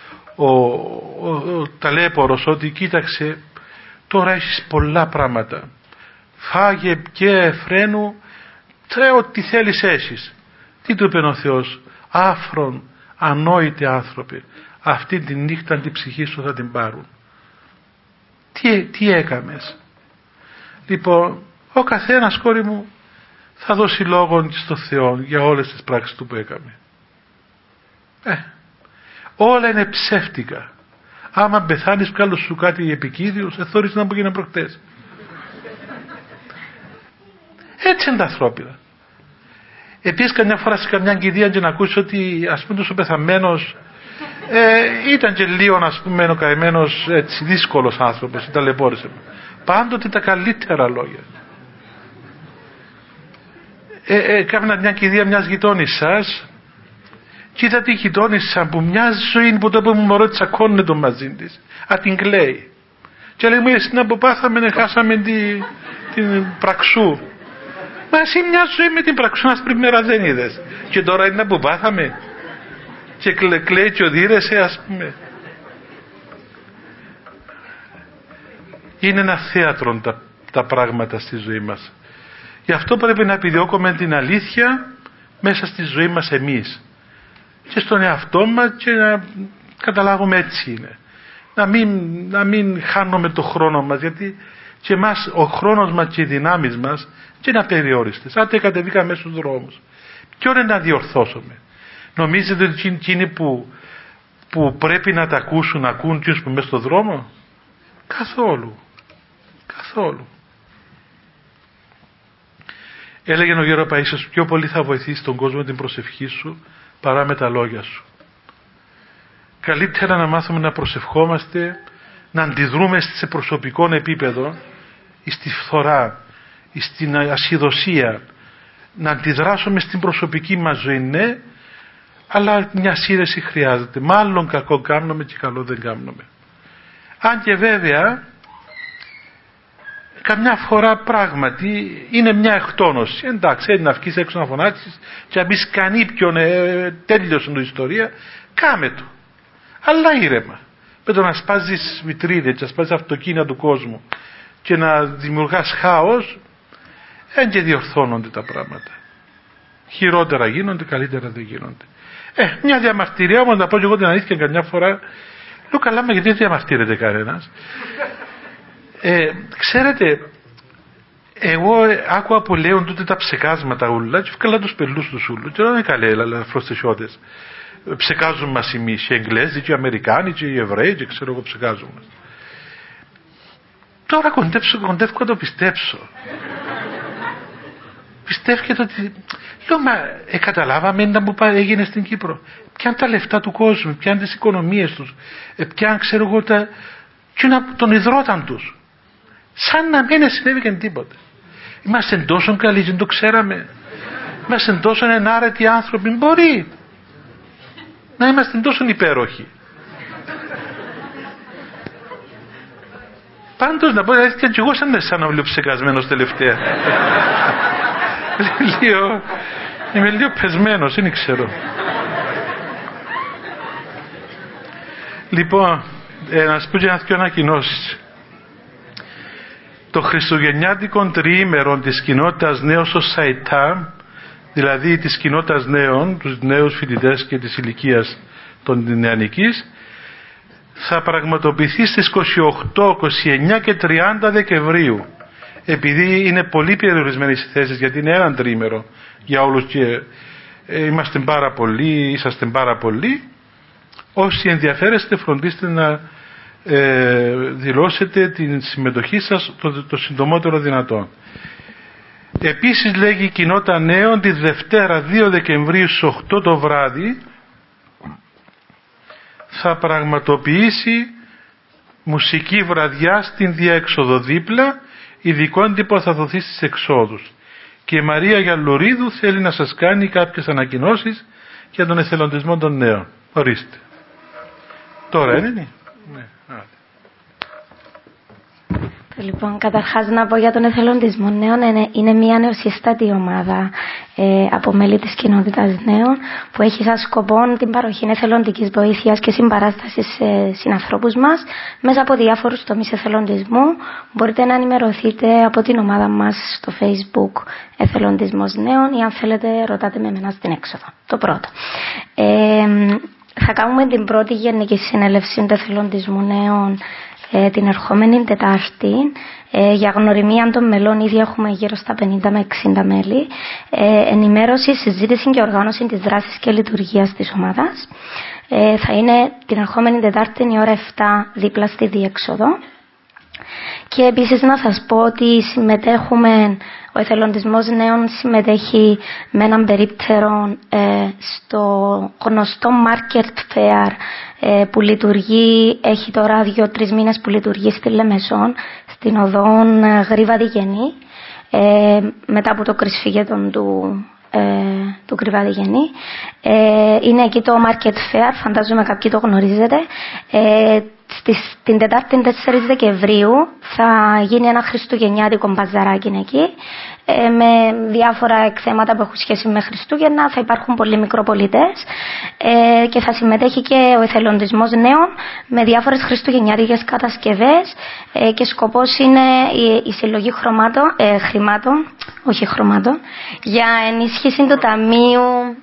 ο ταλέπορος ότι κοίταξε, τώρα έχεις πολλά πράγματα. Φάγε και φρένου, ό,τι θέλεις έχεις. Τι του είπε ο Θεός? Άφρον, ανόητοι άνθρωποι, αυτή τη νύχτα την ψυχή σου θα την πάρουν. Τι έκαμες? Λοιπόν, Ο καθένας, κόρη μου, θα δώσει λόγον στο Θεό για όλες τις πράξεις του που έκαμε. Όλα είναι ψεύτικα. Άμα πεθάνεις κάλος σου κάτι επικίνδυνο, σε θωρείς να που γίνε προχτές. Έτσι είναι τα ανθρώπινα. Επίσης καμιά φορά σε καμιά κηδεία και να ακούσεις ότι ας πούμε ο πεθαμένος ήταν και λίγο, ας πούμε, ο καημένος έτσι δύσκολος άνθρωπος, ταλαιπώρησε. Πάντοτε τα καλύτερα λόγια. Κάμνα μια κηδεία μιας γειτόνισσας και είδα τη γειτόνισσα που μια ζωή που το που μου μωρό τσακώνεται μαζί της. Την κλαίει. Και λέει μου, εσύ να που πάθαμε, χάσαμε την πραξού. Μα εσύ μια ζωή με την πραξού μας πριν μέρα δεν είδες. Και τώρα είναι να που πάθαμε. Και κλαίει και οδύρεσαι, ας πούμε. Είναι ένα θέατρο τα πράγματα στη ζωή μας. Γι' αυτό πρέπει να επιδιώκουμε την αλήθεια μέσα στη ζωή μας εμείς. Και στον εαυτό μας και να καταλάβουμε έτσι είναι. Να μην χάνουμε το χρόνο μας, γιατί και εμάς ο χρόνος μας και οι δυνάμεις μας και είναι απεριόριστες. Άντε κατεβήκαμε στους δρόμους. Ποιο είναι να διορθώσουμε? Νομίζετε ότι εκείνοι που πρέπει να τα ακούσουν, να ακούν τους που μέσα στον δρόμο? Καθόλου. Καθόλου. Έλεγε ο Γέρο Παΐσιος, πιο πολύ θα βοηθήσει τον κόσμο την προσευχή σου παρά με τα λόγια σου. Καλύτερα να μάθουμε να προσευχόμαστε, να αντιδρούμε σε προσωπικό επίπεδο, στη φθορά, στην ασυδοσία, να αντιδράσουμε στην προσωπική μας ζωή, ναι, αλλά μια σύνδεση χρειάζεται. Μάλλον κακό κάνουμε και καλό δεν κάνουμε. Αν και βέβαια καμιά φορά πράγματι είναι μια εκτόνωση. Εντάξει, να βγεις έξω να φωνάξεις και να πεις κανεί ποιον τέλειωσε την ιστορία, κάμε το. Αλλά ήρεμα. Με το να σπάζεις βιτρίνες, να σπάζεις αυτοκίνητα του κόσμου και να δημιουργάς χάος, δεν και διορθώνονται τα πράγματα. Χειρότερα γίνονται, καλύτερα δεν γίνονται. Μια διαμαρτυρία όμως, να πω και εγώ την αλήθεια καμιά φορά, λέω καλά, μα γιατί δεν διαμαρτύρεται κανένας? Ξέρετε, εγώ άκουα που λέουν τότε τα ψεκάσματα ούλα και βγάλα τους πελούς τους ούλου και δεν είναι καλέ, αλλά φροντισιώτες. Ψεκάζουν μας εμείς, οι Εγγλέζοι και οι Αμερικάνοι και οι Εβραίοι και ξέρω εγώ ψεκάζουν μας. Τώρα κοντεύω να το πιστέψω. Πιστεύετε ότι... Λέω, μα καταλάβαμε να που έγινε στην Κύπρο. Ποια είναι τα λεφτά του κόσμου, ποια είναι τις οικονομίες τους, ποια είναι, ξέρω εγώ, τον ιδρώταν τους. Σαν να μην συνέβηκε τίποτα. Είμαστε τόσο καλοί, δεν το ξέραμε. Είμαστε τόσο ενάρετοι άνθρωποι. Μπορεί να είμαστε τόσο υπέροχοι. Πάντως να πω αλήθεια, και εγώ σαν να βλέπω ψεκασμένος τελευταία. Είμαι λίγο πεσμένος, δεν ξέρω. Λοιπόν, να σας πω και δύο ανακοινώσεις. Το χριστουγεννιάτικο τριήμερο της κοινότητας νέων Σοσαϊτά, δηλαδή της κοινότητας νέων, τους νέους φοιτητές και της ηλικίας των νεανικής, θα πραγματοποιηθεί στις 28, 29 και 30 Δεκεμβρίου. Επειδή είναι πολύ περιορισμένες οι θέσεις, γιατί είναι έναν τριήμερο για όλους και είσαστε πάρα πολλοί, όσοι ενδιαφέρεστε φροντίστε να δηλώσετε την συμμετοχή σας το συντομότερο δυνατόν. Επίσης λέγει η κοινότητα νέων τη Δευτέρα 2 Δεκεμβρίου στις 8 το βράδυ θα πραγματοποιήσει μουσική βραδιά στην διέξοδο δίπλα, ειδικό έντυπο θα δοθεί στις εξόδους. Και η Μαρία Γιαλουρίδου θέλει να σας κάνει κάποιες ανακοινώσεις για τον εθελοντισμό των νέων. Ορίστε. Τώρα είναι. Ναι. Λοιπόν, καταρχάς να πω για τον εθελοντισμό νέων, είναι μια νεοσύστατη ομάδα από μέλη της κοινότητας νέων που έχει σαν σκοπό την παροχή εθελοντικής βοήθειας και συμπαράστασης σε συνανθρώπους μας μέσα από διάφορους τομείς εθελοντισμού. Μπορείτε να ενημερωθείτε από την ομάδα μας στο Facebook Εθελοντισμός Νέων ή αν θέλετε ρωτάτε με εμένα στην έξοδο. Το πρώτο. Θα κάνουμε την πρώτη Γενική Συνέλευση του Εθελοντισμού Νέων την ερχόμενη Τετάρτη. Για γνωριμία των μελών ήδη έχουμε γύρω στα 50 με 60 μέλη. Ενημέρωση, συζήτηση και οργάνωση της δράσης και λειτουργίας της ομάδας. Θα είναι την ερχόμενη Τετάρτη η ώρα 7 δίπλα στη διέξοδο. Και επίσης να σας πω ότι ο εθελοντισμός νέων συμμετέχει με έναν περίπτερο στο γνωστό Market Fair που λειτουργεί, έχει τώρα 2-3 μήνες που λειτουργεί στη Λεμεσόν, στην οδόν Γρήβα Διγενή, μετά από το κρυσφύγετον του Γρήβα Διγενή. Είναι εκεί το Market Fair, φαντάζομαι κάποιοι το γνωρίζετε. Την Τετάρτη 4 Δεκεμβρίου θα γίνει ένα χριστουγεννιάτικο μπαζαράκι εκεί, με διάφορα εκθέματα που έχουν σχέση με Χριστούγεννα. Θα υπάρχουν πολλοί μικροπολιτές και θα συμμετέχει και ο εθελοντισμός νέων με διάφορες χριστουγεννιάτικες κατασκευές και σκοπός είναι η συλλογή χρημάτων για ενίσχυση του ταμείου,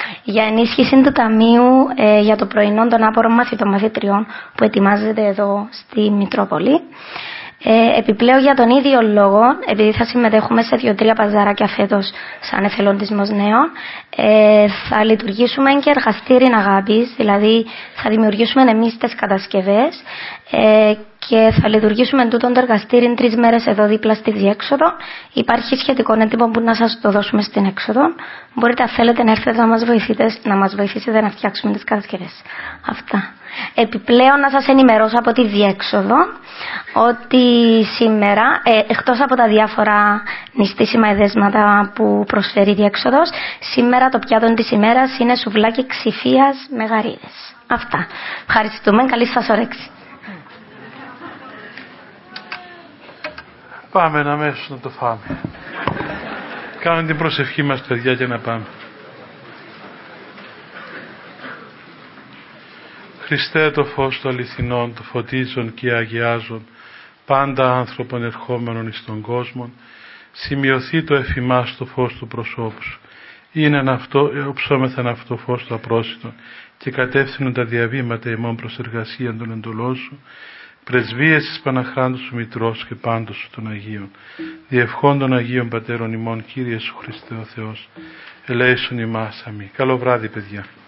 για το πρωινό των άπορων μαθητών μαθητριών που ετοιμάζεται εδώ στη Μητρόπολη. Επιπλέον, για τον ίδιο λόγο, επειδή θα συμμετέχουμε σε 2-3 παζαράκια φέτος σαν εθελοντισμός νέων, θα λειτουργήσουμε και εργαστήρι αγάπης, δηλαδή θα δημιουργήσουμε εμείς τις κατασκευές και θα λειτουργήσουμε τούτον το εργαστήρι 3 μέρες εδώ δίπλα στη διέξοδο. Υπάρχει σχετικό έντυπο που να σας το δώσουμε στην έξοδο. Μπορείτε, αν θέλετε, να έρθετε να μας βοηθήσετε να φτιάξουμε τις κατασκευές. Αυτά. Επιπλέον, να σας ενημερώσω από τη διέξοδο ότι σήμερα, εκτός από τα διάφορα νηστίσιμα εδέσματα που προσφέρει η διέξοδος, σήμερα το πιάτο της ημέρας είναι σουβλάκι ξηφίας με γαρίδες. Αυτά. Ευχαριστούμε. Καλή σας όρεξη. Πάμε αμέσως να το φάμε. Κάνουμε την προσευχή μας, παιδιά, και να πάμε. Χριστέ, το φως του αληθινών, το φωτίζον και αγιάζον πάντα άνθρωπον ερχόμενων εις τον κόσμο, σημειωθεί το εφημάς το φως του προσώπου σου. Είναι αυτό, οψόμεθαν αυτό φως το απρόσιτο και κατεύθυνον τα διαβήματα ημών προς εργασίαν των εντολών σου, πρεσβείες της Παναχράντου σου Μητρός και πάντως σου των Αγίων, διευχών των Αγίων Πατέρων ημών, Κύριε σου Χριστέ ο Θεός, ελέησον ημάς. Αμήν. Καλό βράδυ, παιδιά.